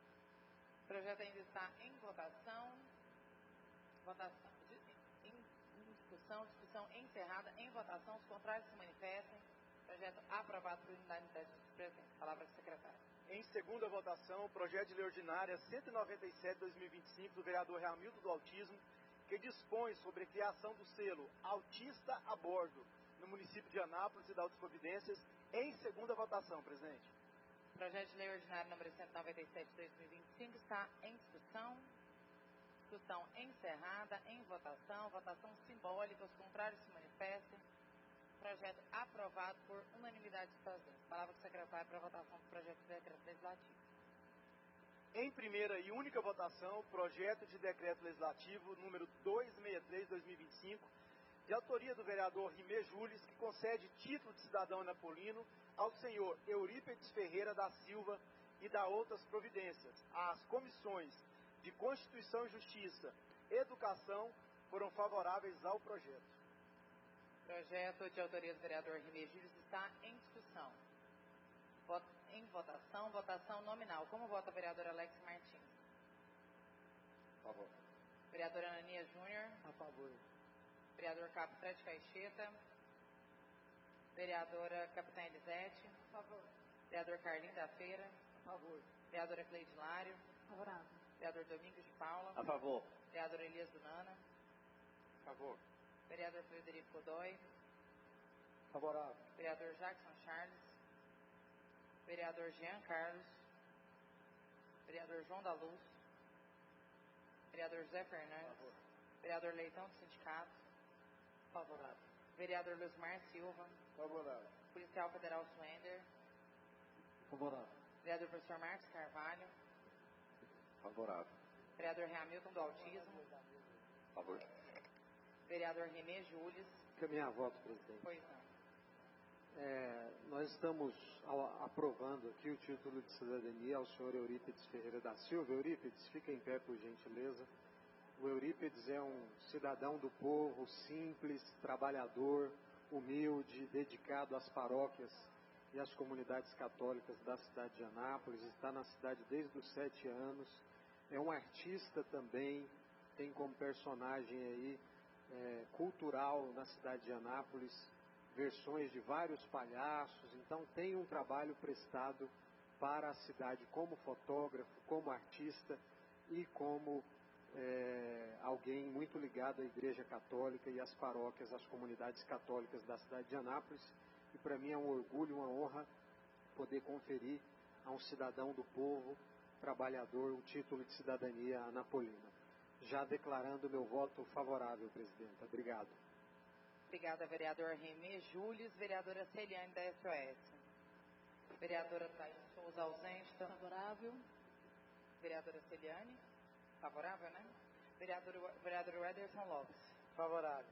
O projeto ainda está em votação. Votação. Em, em discussão, discussão encerrada, em votação, os contrários se manifestem. Projeto aprovado por unanimidade dos presentes. Palavra do secretário. Em segunda votação, projeto de lei ordinária cento e noventa e sete de dois mil e vinte e cinco, do vereador Reamilton do Autismo, que dispõe sobre a criação do selo Autista a Bordo no município de Anápolis e da outras providências. Em segunda votação, presidente. Projeto de lei ordinário número cento e noventa e sete de dois mil e vinte e cinco está em discussão. Discussão encerrada, em votação. Votação simbólica. Os contrários se manifestem. Projeto aprovado por unanimidade dos presentes. Palavra do secretário para a votação do projeto de decreto legislativo. Em primeira e única votação, projeto de decreto legislativo número duzentos e sessenta e três de dois mil e vinte e cinco, de autoria do vereador Rimé Jules, que concede título de cidadão anapolino ao senhor Eurípides Ferreira da Silva e da outras providências. As comissões de Constituição e Justiça e Educação foram favoráveis ao projeto. Projeto de autoria do vereador Rimé Jules está em discussão. Em votação, votação nominal. Como vota o vereador Alex Martins? A favor. Vereador Ananias Júnior. A favor. Vereador Capo Sete Caixeta. Vereadora Capitã Elisete. A favor. Vereador Carlinho da Feira. A favor. Vereadora Cleide Lário. Favorável. Vereador Domingos de Paula. A favor. Vereador Elias do Nana. A favor. Vereador Frederico Godoy. Favorável. Vereador Jackson Charles. Vereador Jean Carlos. Vereador João da Luz. Vereador José Fernandes. Favor. Vereador Leitão do Sindicato. Favorável. Vereador Luzmar Silva. Favorável. Policial Federal Suender. Favorável. Vereador Professor Marcos Carvalho. Favorável. Vereador Reamilton do Autismo. Favor. Vereador Rimé Jules. Caminhar voto, presidente. Pois não. É, nós estamos a- aprovando aqui o título de cidadania ao senhor Eurípides Ferreira da Silva. Eurípides, fica em pé, por gentileza. O Eurípides é um cidadão do povo, simples, trabalhador, humilde, dedicado às paróquias e às comunidades católicas da cidade de Anápolis. Está na cidade desde os sete anos. É um artista também, tem como personagem aí é, cultural na cidade de Anápolis, versões de vários palhaços, então tem um trabalho prestado para a cidade como fotógrafo, como artista e como é, alguém muito ligado à Igreja Católica e às paróquias, às comunidades católicas da cidade de Anápolis. E para mim é um orgulho, uma honra poder conferir a um cidadão do povo, trabalhador, o título de cidadania anapolina. Já declarando meu voto favorável, presidenta. Obrigado. Obrigada, vereador Remê Július. Vereadora Celiane, da S O S. Vereadora Thaís Souza, ausente. Favorável. Vereadora Celiane. Favorável, né? Vereador, vereador Ederson Lopes. Favorável.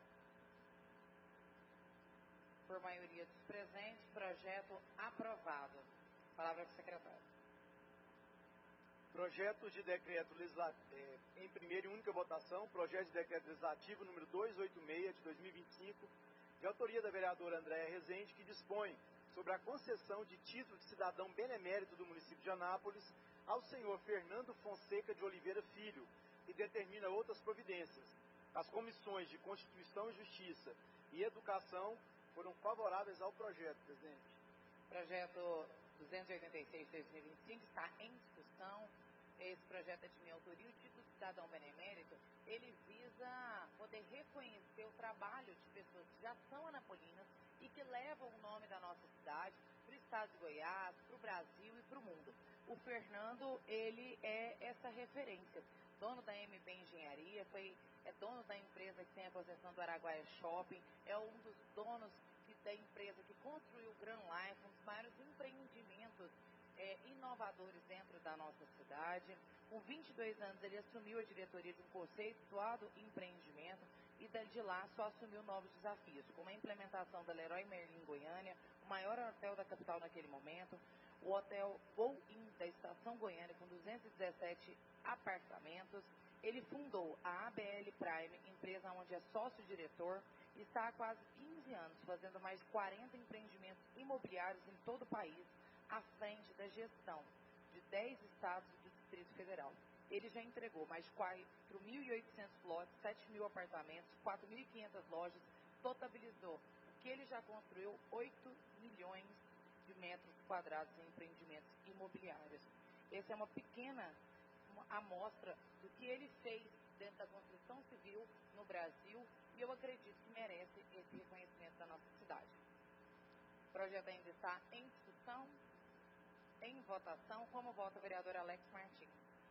Por maioria dos presentes, projeto aprovado. Palavra do secretário. Projeto de decreto legislativo, é, em primeira e única votação, projeto de decreto legislativo número duzentos e oitenta e seis de dois mil e vinte e cinco, de autoria da vereadora Andréa Rezende, que dispõe sobre a concessão de título de cidadão benemérito do município de Anápolis ao senhor Fernando Fonseca de Oliveira Filho e determina outras providências. As comissões de Constituição e Justiça e Educação foram favoráveis ao projeto, presidente. Projeto duzentos e oitenta e seis de dois mil e vinte e cinco está em discussão. Esse projeto é de minha autoria. O título de cidadão benemérito, ele visa poder reconhecer o trabalho de pessoas que já são anapolinas e que levam o nome da nossa cidade para o estado de Goiás, para o Brasil e para o mundo. O Fernando, ele é essa referência. Dono da M B Engenharia, foi, é dono da empresa que tem a concessão do Araguaia Shopping, é um dos donos da empresa que construiu o Grand Life, um dos maiores empreendimentos é, inovadores dentro da nossa cidade. Com vinte e dois anos, ele assumiu a diretoria de um conceituado empreendimento e de lá só assumiu novos desafios, como a implementação da Leroy Merlin em Goiânia, o maior hotel da capital naquele momento, o hotel Go-In da Estação Goiânia, com duzentos e dezessete apartamentos. Ele fundou a A B L Prime, empresa onde é sócio-diretor, e está há quase quinze anos fazendo mais de quarenta empreendimentos imobiliários em todo o país, à frente da gestão de dez estados e do Distrito Federal. Ele já entregou mais de quatro mil e oitocentos lotes, sete mil apartamentos, quatro mil e quinhentas lojas, totalizou o que ele já construiu oito milhões de metros quadrados em empreendimentos imobiliários. Essa é uma pequena uma amostra do que ele fez dentro da construção civil no Brasil e eu acredito que merece esse reconhecimento da nossa cidade. O projeto ainda está em discussão, em votação. Como vota o vereador Alex Martins?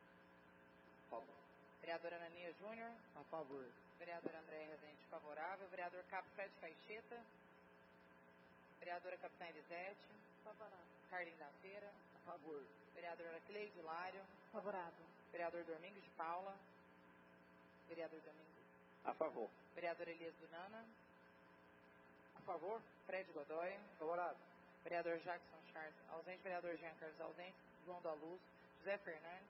A favor. Vereadora Anania Júnior? A favor. Vereadora Andréa Rezende, favorável. Vereador Cabo Fred Caixeta? Vereadora Capitã Elisete? Favorável. Carlinhos da Feira? A favor. Vereadora Cleide Hilário? Favorável. Vereador Domingos de Paula? Vereador Domingos? A favor. Vereador Elias Dunana? A favor. Fred Godoy? Favorável. Vereador Jackson Charles, ausente. Vereador Jean Carlos, ausente. João da Luz. José Fernandes?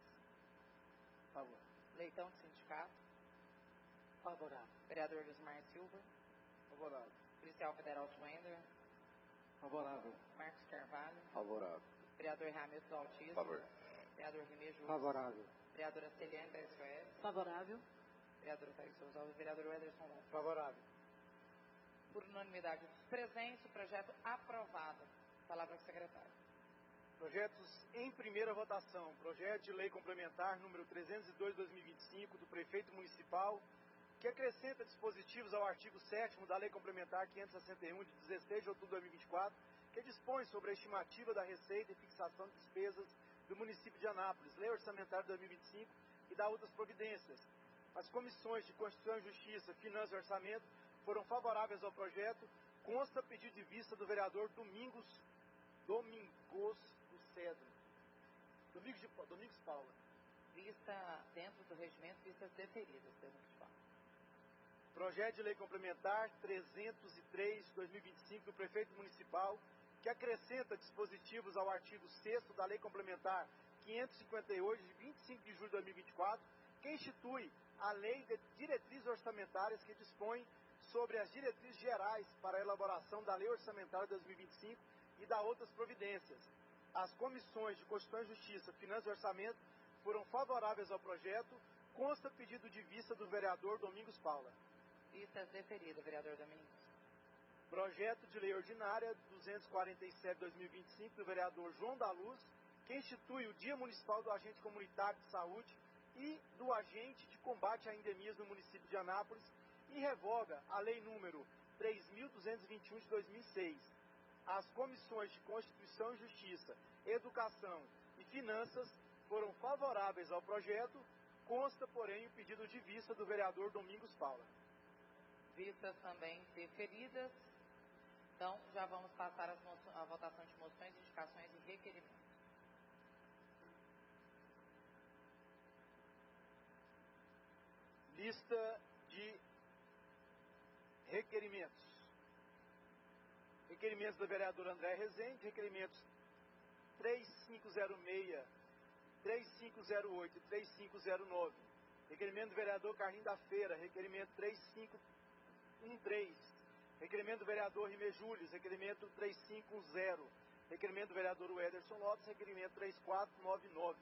A favor. Leitão do Sindicato? Favorável. Vereador Lismar Silva? Favorável. Policial Federal Schwender? Favorável. Marcos Carvalho? Favorável. Vereador Ramilton do Autismo? Favor. Vereador Remê Július? Favorável. Vereadora Celiane, da S O S? Favorável. Vereador Thaís Souza Alves. Vereador Ederson Lopes? Favorável. Por unanimidade dos presentes, o projeto aprovado. Palavra ao secretário. Projetos em primeira votação. Projeto de lei complementar número trezentos e dois de dois mil e vinte e cinco do prefeito municipal, que acrescenta dispositivos ao artigo sétimo da lei complementar quinhentos e sessenta e um de dezesseis de outubro de dois mil e vinte e quatro, que dispõe sobre a estimativa da receita e fixação de despesas do município de Anápolis, lei orçamentária de dois mil e vinte e cinco e dá outras providências. As comissões de Constituição e Justiça, Finanças e Orçamento foram favoráveis ao projeto. Consta pedido de vista do vereador Domingos Domingos do Cedro. Domingos, de, Domingos Paula. Vista dentro do regimento, vistas deferidas, Domingos Paula. Projeto de lei complementar trezentos e três de dois mil e vinte e cinco do prefeito municipal, que acrescenta dispositivos ao artigo sexto da lei complementar quinhentos e cinquenta e oito de vinte e cinco de julho de dois mil e vinte e quatro, que institui a lei de diretrizes orçamentárias que dispõe sobre as diretrizes gerais para a elaboração da lei orçamentária de dois mil e vinte e cinco e dá outras providências. As comissões de Constituição e Justiça, Finanças e Orçamento foram favoráveis ao projeto. Consta pedido de vista do vereador Domingos Paula. Vista deferida, vereador Domingos. Projeto de lei ordinária duzentos e quarenta e sete barra dois mil e vinte e cinco do vereador João da Luz, que institui o Dia Municipal do Agente Comunitário de Saúde e do Agente de Combate a Endemias no município de Anápolis e revoga a lei número três mil duzentos e vinte e um de dois mil e seis. As comissões de Constituição e Justiça, Educação e Finanças foram favoráveis ao projeto, consta, porém, o pedido de vista do vereador Domingos Paula. Vistas também deferidas. Então, já vamos passar as a votação de moções, indicações e requerimentos. Lista de requerimentos. Requerimentos do vereador André Rezende, requerimentos três cinco zero seis, três cinco zero oito e três cinco zero nove. Requerimento do vereador Carlinho da Feira, requerimento três cinco um três. Requerimento do vereador Rimé Július, requerimento três cinco um zero. Requerimento do vereador Ederson Lopes, requerimento três quatro nove nove.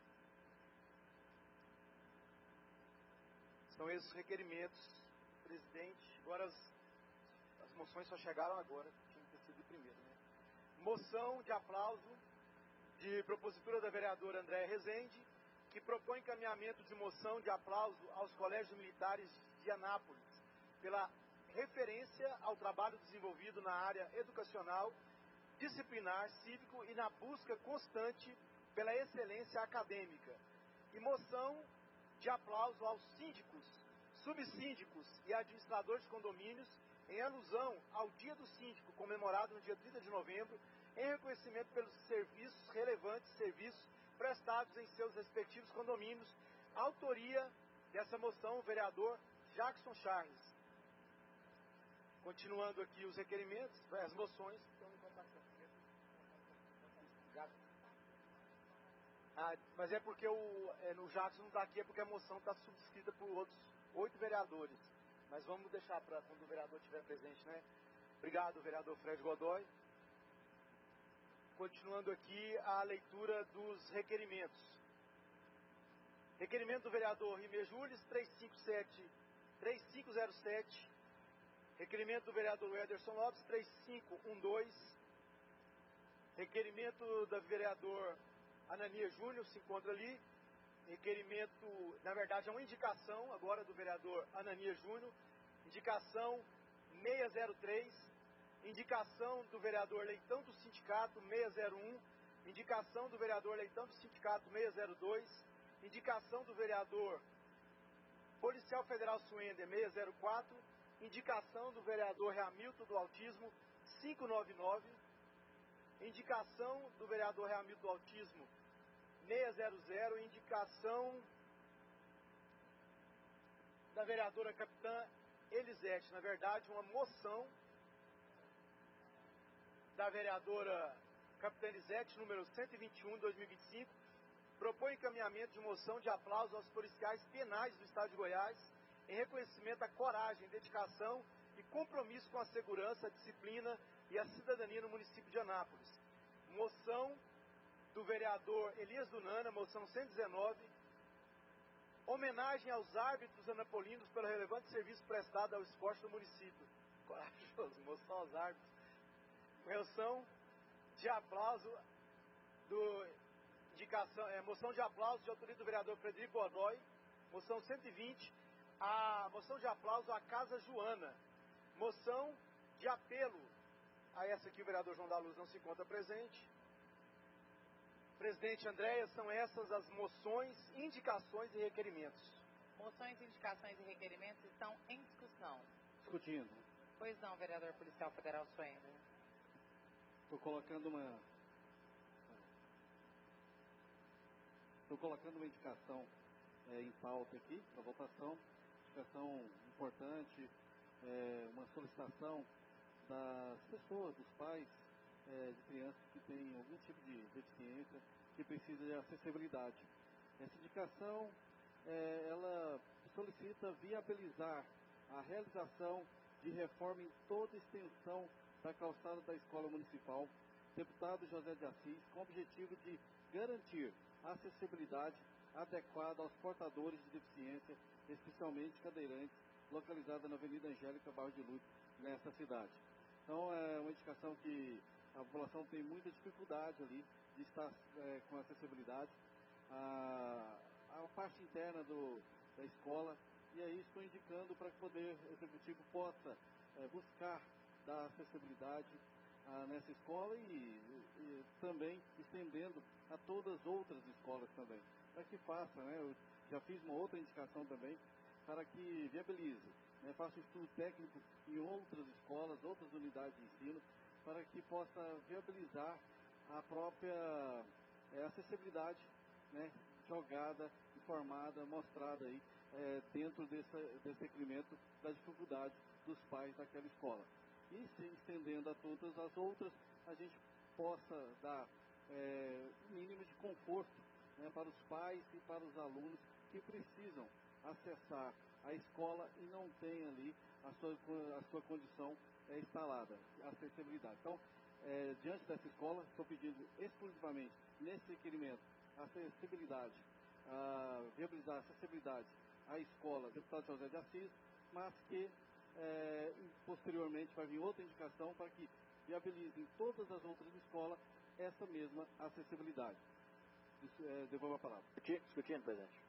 São esses requerimentos, presidente. Agora as, as moções só chegaram agora, tinha que ter sido primeiro, né? Moção de aplauso de propositura da vereadora Andréa Rezende, que propõe encaminhamento de moção de aplauso aos colégios militares de Anápolis, pela referência ao trabalho desenvolvido na área educacional, disciplinar, cívico e na busca constante pela excelência acadêmica. E moção de aplauso aos síndicos, subsíndicos e administradores de condomínios, em alusão ao Dia do Síndico, comemorado no dia trinta de novembro, em reconhecimento pelos serviços, relevantes serviços prestados em seus respectivos condomínios. Autoria dessa moção, o vereador Jackson Charles. Continuando aqui os requerimentos, as moções estão em votação. Ah, mas é porque o, é, no Jackson não está aqui, é porque a moção está subscrita por outros oito vereadores. Mas vamos deixar para quando o vereador estiver presente, né? Obrigado, vereador Fred Godoy. Continuando aqui a leitura dos requerimentos. Requerimento do vereador Rimé Július, três cinco sete, três cinco zero sete. Requerimento do vereador Ederson Lopes, três cinco um dois. Requerimento do vereador Ananias Júnior, se encontra ali. Requerimento, na verdade, é uma indicação agora do vereador Ananias Júnior. Indicação seiscentos e três. Indicação do vereador Leitão do Sindicato seiscentos e um. Indicação do vereador Leitão do Sindicato seiscentos e dois. Indicação do vereador Policial Federal Suender seiscentos e quatro. Indicação do vereador Hamilton do Autismo quinhentos e noventa e nove. Indicação do vereador Hamilton do Autismo seiscentos. Indicação da vereadora Capitã Elisete. Na verdade, uma moção da vereadora Capitã Elisete, número cento e vinte e um, de dois mil e vinte e cinco, propõe encaminhamento de moção de aplauso aos policiais penais do Estado de Goiás, em reconhecimento à coragem, dedicação e compromisso com a segurança, a disciplina e a cidadania no município de Anápolis. Moção do vereador Elias Dunana, moção cento e dezenove, homenagem aos árbitros anapolinos pelo relevante serviço prestado ao esporte do município. Corajoso, moção aos árbitros. Moção de aplauso do indicação, é, moção de aplauso de autoria do vereador Frederico Godoy, moção cento e vinte, a moção de aplauso à Casa Joana, moção de apelo a essa aqui o vereador João da Luz não se encontra presente. Presidente Andréia, são essas as moções, indicações e requerimentos. Moções, indicações e requerimentos estão em discussão. Discutindo. Pois não, vereador Policial Federal Suender. Estou colocando uma... Estou colocando uma indicação é, em pauta aqui, para votação. Indicação importante, é, uma solicitação das pessoas, dos pais, é, de crianças que têm algum tipo de deficiência, que precisa de acessibilidade. Essa indicação, é, ela solicita viabilizar a realização de reforma em toda a extensão da calçada da Escola Municipal, deputado José de Assis, com o objetivo de garantir acessibilidade adequada aos portadores de deficiência, especialmente cadeirantes, localizada na Avenida Angélica, bairro de Luz, nessa cidade. Então, é uma indicação que a população tem muita dificuldade ali de estar é, com acessibilidade. A, a parte interna do, da escola, e aí estou indicando para que o Poder Executivo possa é, buscar dar acessibilidade a, nessa escola e, e também estendendo a todas as outras escolas também, para que faça, né, eu já fiz uma outra indicação também, para que viabilize, né, faça um estudo técnico em outras escolas, outras unidades de ensino, para que possa viabilizar a própria é, acessibilidade, né, jogada, informada, mostrada aí é, dentro desse, desse requerimento da dificuldade dos pais daquela escola. E se estendendo a todas as outras, a gente possa dar é, mínimo de conforto, né, para os pais e para os alunos que precisam acessar a escola e não tem ali a sua, a sua condição é, instalada, a acessibilidade. Então, é, diante dessa escola, estou pedindo exclusivamente nesse requerimento a acessibilidade, a viabilizar a acessibilidade à escola Deputado José de Assis, mas que é, posteriormente vai vir outra indicação para que viabilize em todas as outras escolas essa mesma acessibilidade. É, devolvo a palavra. Discutindo, presidente.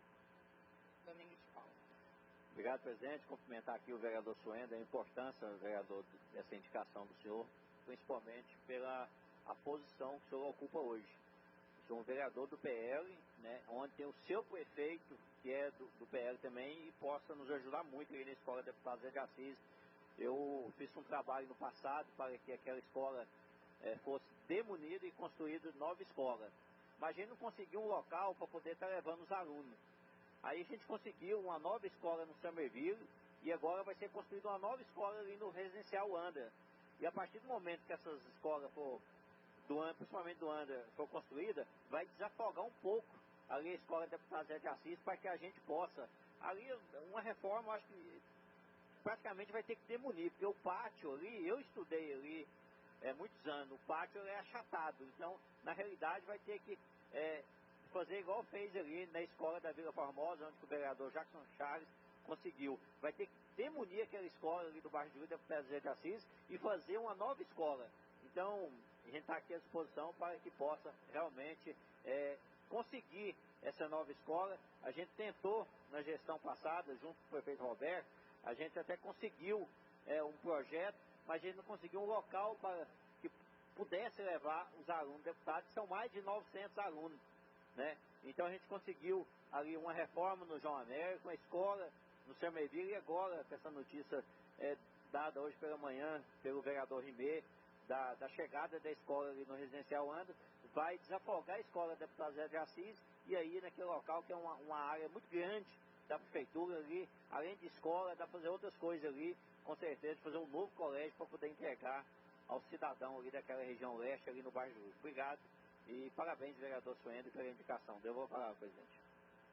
Domingos de Paula. Obrigado, presidente. Cumprimentar aqui o vereador Suenda, a importância, vereador, dessa indicação do senhor, principalmente pela a posição que o senhor ocupa hoje. O senhor é um vereador do P L, né, onde tem o seu prefeito, que é do, do P L também, e possa nos ajudar muito aí na Escola Deputado Zé de Assis. Eu fiz um trabalho no passado para que aquela escola é, fosse demunida e construída nova escola. Mas a gente não conseguiu um local para poder estar levando os alunos. Aí a gente conseguiu uma nova escola no Summerville e agora vai ser construída uma nova escola ali no Residencial Andra. E a partir do momento que essas escolas for, do, principalmente do Andra, for construída, vai desafogar um pouco ali a Escola Deputado Zé de Assis para que a gente possa, ali uma reforma, acho que praticamente vai ter que demolir, porque o pátio ali, eu estudei ali é, muitos anos, o pátio é achatado, então na realidade vai ter que é, fazer igual fez ali na escola da Vila Formosa, onde o vereador Jackson Charles conseguiu. Vai ter que demolir aquela escola ali do bairro de Lula, Deputado Zé de Assis, e fazer uma nova escola. Então, a gente está aqui à disposição para que possa realmente é, conseguir essa nova escola. A gente tentou, na gestão passada, junto com o prefeito Roberto, a gente até conseguiu é, um projeto, mas a gente não conseguiu um local para que pudesse levar os alunos deputados, são mais de novecentos alunos. Né? Então a gente conseguiu ali uma reforma no João Américo, uma escola no Summerville, e agora com essa notícia é, dada hoje pela manhã pelo vereador Rimé, da, da chegada da escola ali no Residencial Andra, vai desafogar a escola Deputado Zé de Assis, e aí naquele local que é uma, uma área muito grande da prefeitura ali, além de escola, dá para fazer outras coisas ali, com certeza, fazer um novo colégio para poder entregar ao cidadão ali daquela região leste, ali no bairro Luz. Obrigado. E parabéns, vereador Suenda, pela indicação. Devolvo a palavra, presidente.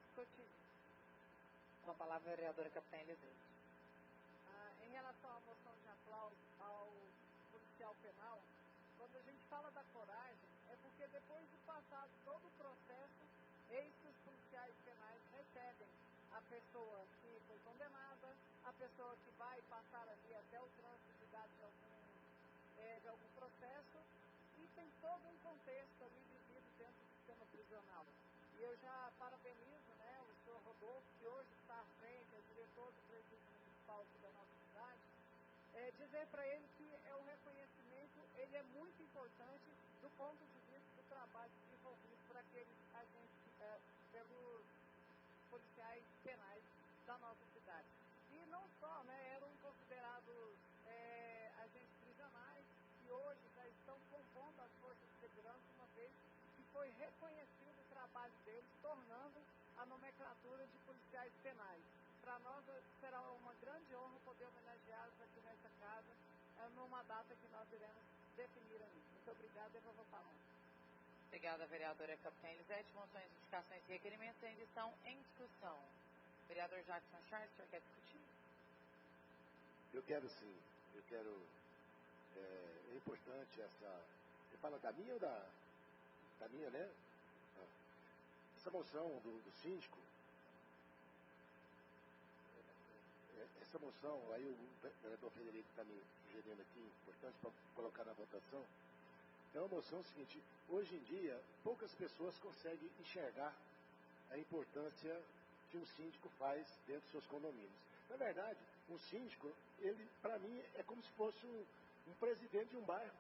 Com a palavra, a vereadora Capitã Elisete. Ah, em relação à moção de aplauso ao policial penal, quando a gente fala da coragem, é porque depois de passado todo o processo, eis que os policiais penais recebem a pessoa que foi condenada, a pessoa que vai passar ali até o trânsito de dados de algum, é, de algum processo, e tem todo um contexto ali vivido dentro do sistema prisional. E eu já parabenizo, né, o senhor Rodolfo, que hoje está à frente, é diretor do Presídio Municipal aqui da nossa cidade, é, dizer para ele que é o reconhecimento, ele é muito importante do ponto de vista do trabalho desenvolvido por aqueles agentes, é, pelos policiais penais da nossa cidade. E não só, né, eram considerados é, agentes prisionais, que hoje já estão compondo as forças de segurança, uma vez que foi reconhecido o trabalho deles, tornando a nomenclatura de policiais penais. Para nós será uma grande honra poder homenageá-los aqui nessa casa, numa data que nós iremos definir ali. Muito obrigada, eu vou falar. Obrigada, vereadora Capitã Elisete. Moções, indicações e requerimentos ainda estão em discussão. Vereador Jackson Charles, o senhor quer discutir? Eu quero sim. Eu quero... É, é importante essa... Você fala da minha ou da... Da minha, né? essa moção do, do síndico, essa moção, aí o vereador Frederico está me sugerindo aqui, importante para colocar na votação, é uma moção seguinte: hoje em dia, poucas pessoas conseguem enxergar a importância que um síndico faz dentro dos seus condomínios. Na verdade, um síndico, ele, para mim, é como se fosse um, um presidente de um bairro,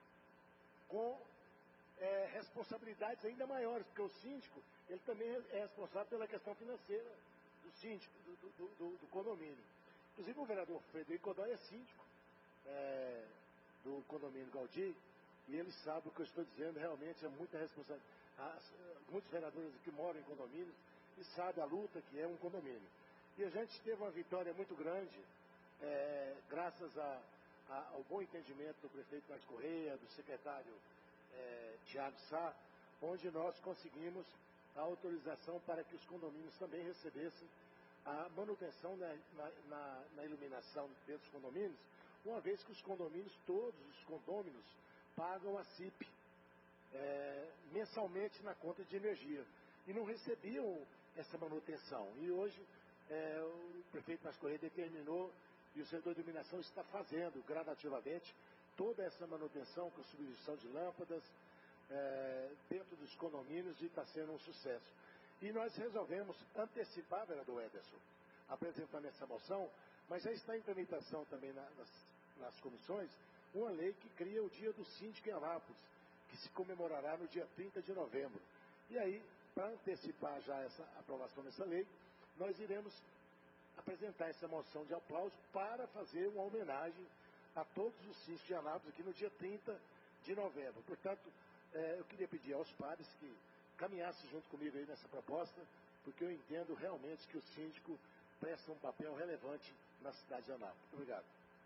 com é, responsabilidades ainda maiores, porque o síndico, ele também é responsável pela questão financeira do síndico, do, do, do, do condomínio. Inclusive, o vereador Frederico Godoy é síndico é, do condomínio Gaudí, e ele sabe o que eu estou dizendo, realmente é muita responsabilidade. As, muitos vereadores que moram em condomínios e sabem a luta que é um condomínio. E a gente teve uma vitória muito grande, é, graças a, a, ao bom entendimento do prefeito Marcos Correia, do secretário é, Thiago Sá, onde nós conseguimos a autorização para que os condomínios também recebessem a manutenção na, na, na, na iluminação dentro dos condomínios, uma vez que os condomínios, todos os condôminos, pagam a C I P é, mensalmente na conta de energia e não recebiam essa manutenção. E hoje é, o prefeito Marcos Correia determinou e o setor de iluminação está fazendo gradativamente toda essa manutenção com substituição de lâmpadas é, dentro dos condomínios, e está sendo um sucesso. E nós resolvemos antecipar, vereador Ederson, apresentando essa moção, mas já está em tramitação também na, nas, nas comissões, uma lei que cria o Dia do Síndico em Anápolis, que se comemorará no dia trinta de novembro. E aí, para antecipar já essa aprovação dessa lei, nós iremos apresentar essa moção de aplauso para fazer uma homenagem a todos os síndicos de Anápolis aqui no dia trinta de novembro. Portanto, é, eu queria pedir aos pares que caminhassem junto comigo aí nessa proposta, porque eu entendo realmente que o síndico presta um papel relevante na cidade de Anápolis. Muito obrigado.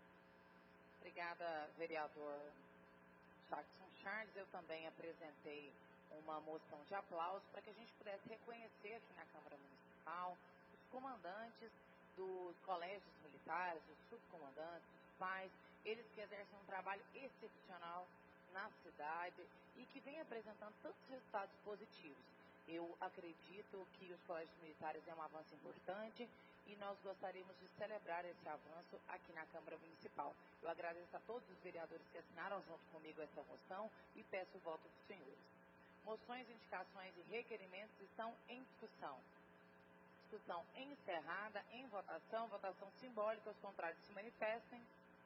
Obrigada, vereador Jackson Charles. Eu também apresentei uma moção de aplauso para que a gente pudesse reconhecer aqui na Câmara Municipal os comandantes dos colégios militares, os subcomandantes, os pais, eles que exercem um trabalho excepcional na cidade e que vem apresentando tantos resultados positivos. Eu acredito que os colégios militares é um avanço importante e nós gostaríamos de celebrar esse avanço aqui na Câmara Municipal. Eu agradeço a todos os vereadores que assinaram junto comigo essa moção e peço o voto dos senhores. Moções, indicações e requerimentos estão em discussão. Discussão encerrada, em votação, votação simbólica, os contrários se manifestem.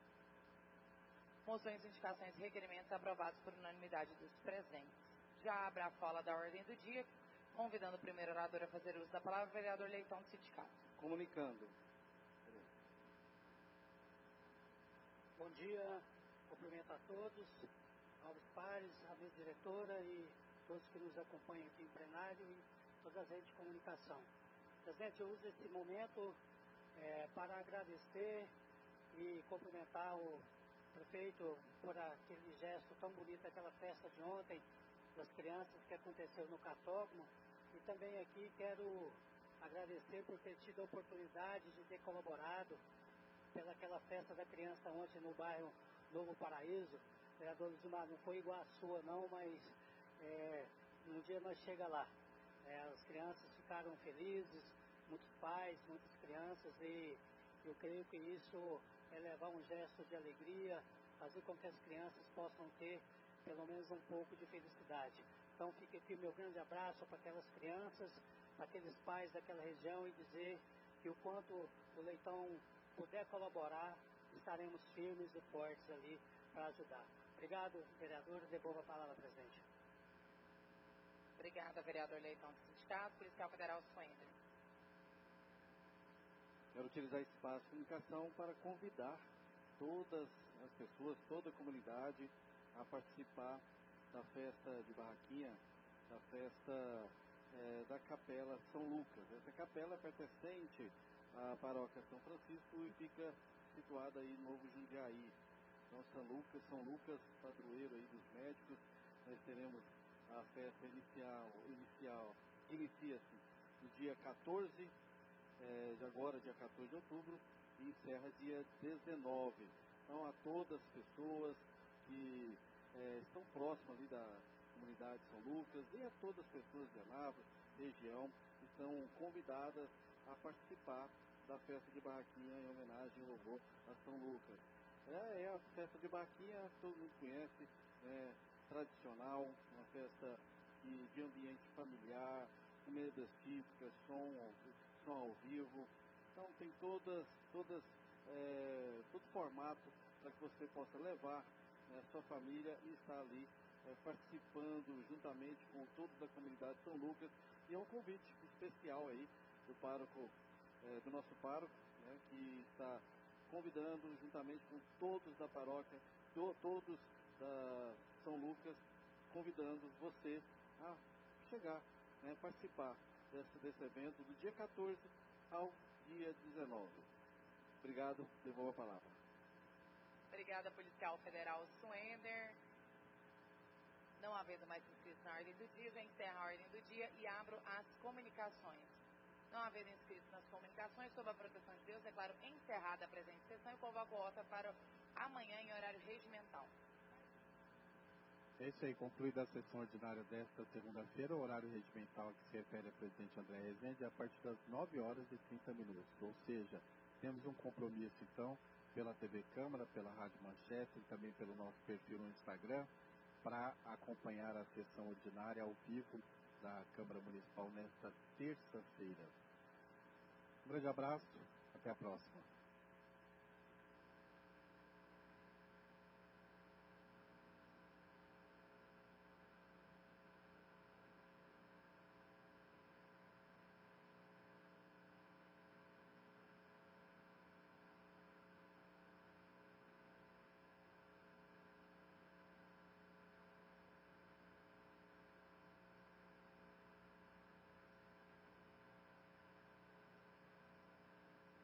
Moções, indicações e requerimentos aprovados por unanimidade dos presentes. Já abre a fala da ordem do dia, convidando o primeiro orador a fazer uso da palavra, o vereador Leitão do Sindicato. Comunicando. Bom dia, cumprimento a todos, aos pares, à mesa diretora e todos que nos acompanham aqui em plenário e todas as redes de comunicação. Presidente, eu uso esse momento é, para agradecer e cumprimentar o prefeito por aquele gesto tão bonito, aquela festa de ontem das crianças que aconteceu no Catódromo, e também aqui quero agradecer por ter tido a oportunidade de ter colaborado pelaquela festa da criança ontem no bairro Novo Paraíso. Vereador Zumar, não foi igual a sua não, mas é, um dia nós chega lá. É, as crianças ficaram felizes, muitos pais, muitas crianças, e eu creio que isso é levar um gesto de alegria, fazer com que as crianças possam ter pelo menos um pouco de felicidade. Então fica aqui o meu grande abraço para aquelas crianças, para aqueles pais daquela região, e dizer que o quanto o Leitão puder colaborar, estaremos firmes e fortes ali para ajudar. Obrigado, vereador. Devolvo a palavra, presidente. Obrigada, vereador Leitão do Sindicato. Policial Federal Suender. Quero utilizar esse espaço de comunicação para convidar todas as pessoas, toda a comunidade a participar da festa de Barraquinha, da festa é, da Capela São Lucas. Essa capela é pertencente à paróquia São Francisco e fica situada aí no Novo Jundiaí. Então, São Lucas, São Lucas, padroeiro aí dos médicos. Nós teremos a festa inicial, inicial inicia-se no dia quatorze, é, de agora, dia quatorze de outubro, e encerra dia dezenove. Então, a todas as pessoas que É, estão próximas ali da comunidade de São Lucas, e a todas as pessoas de Anápolis, região estão convidadas a participar da festa de barraquinha em homenagem ao vovô a São Lucas. É, é a festa de barraquinha, todo mundo conhece, é tradicional, uma festa de, de ambiente familiar, comidas típicas, som, som ao vivo. Então tem todas, todas, é, todo formato para que você possa levar, né, a sua família e estar ali é, participando juntamente com todos da comunidade de São Lucas. E é um convite especial aí do pároco, é, do nosso pároco, né, que está convidando juntamente com todos da paróquia, to, todos da São Lucas, convidando você a chegar, né, participar desse, desse evento do dia quatorze ao dia dezenove. Obrigado, devolvo a palavra. Obrigada, Policial Federal Suender. Não havendo mais inscritos na ordem do dia, já encerro a ordem do dia e abro as comunicações. Não havendo inscritos nas comunicações, sob a proteção de Deus, declaro encerrada a presente sessão e convoco a outra para amanhã em horário regimental. É isso aí, concluída a sessão ordinária desta segunda-feira, o horário regimental que se refere ao presidente André Rezende é a partir das nove horas e trinta minutos. Ou seja, temos um compromisso então pela T V Câmara, pela Rádio Manchete e também pelo nosso perfil no Instagram para acompanhar a sessão ordinária ao vivo da Câmara Municipal nesta terça-feira. Um grande abraço, até a próxima.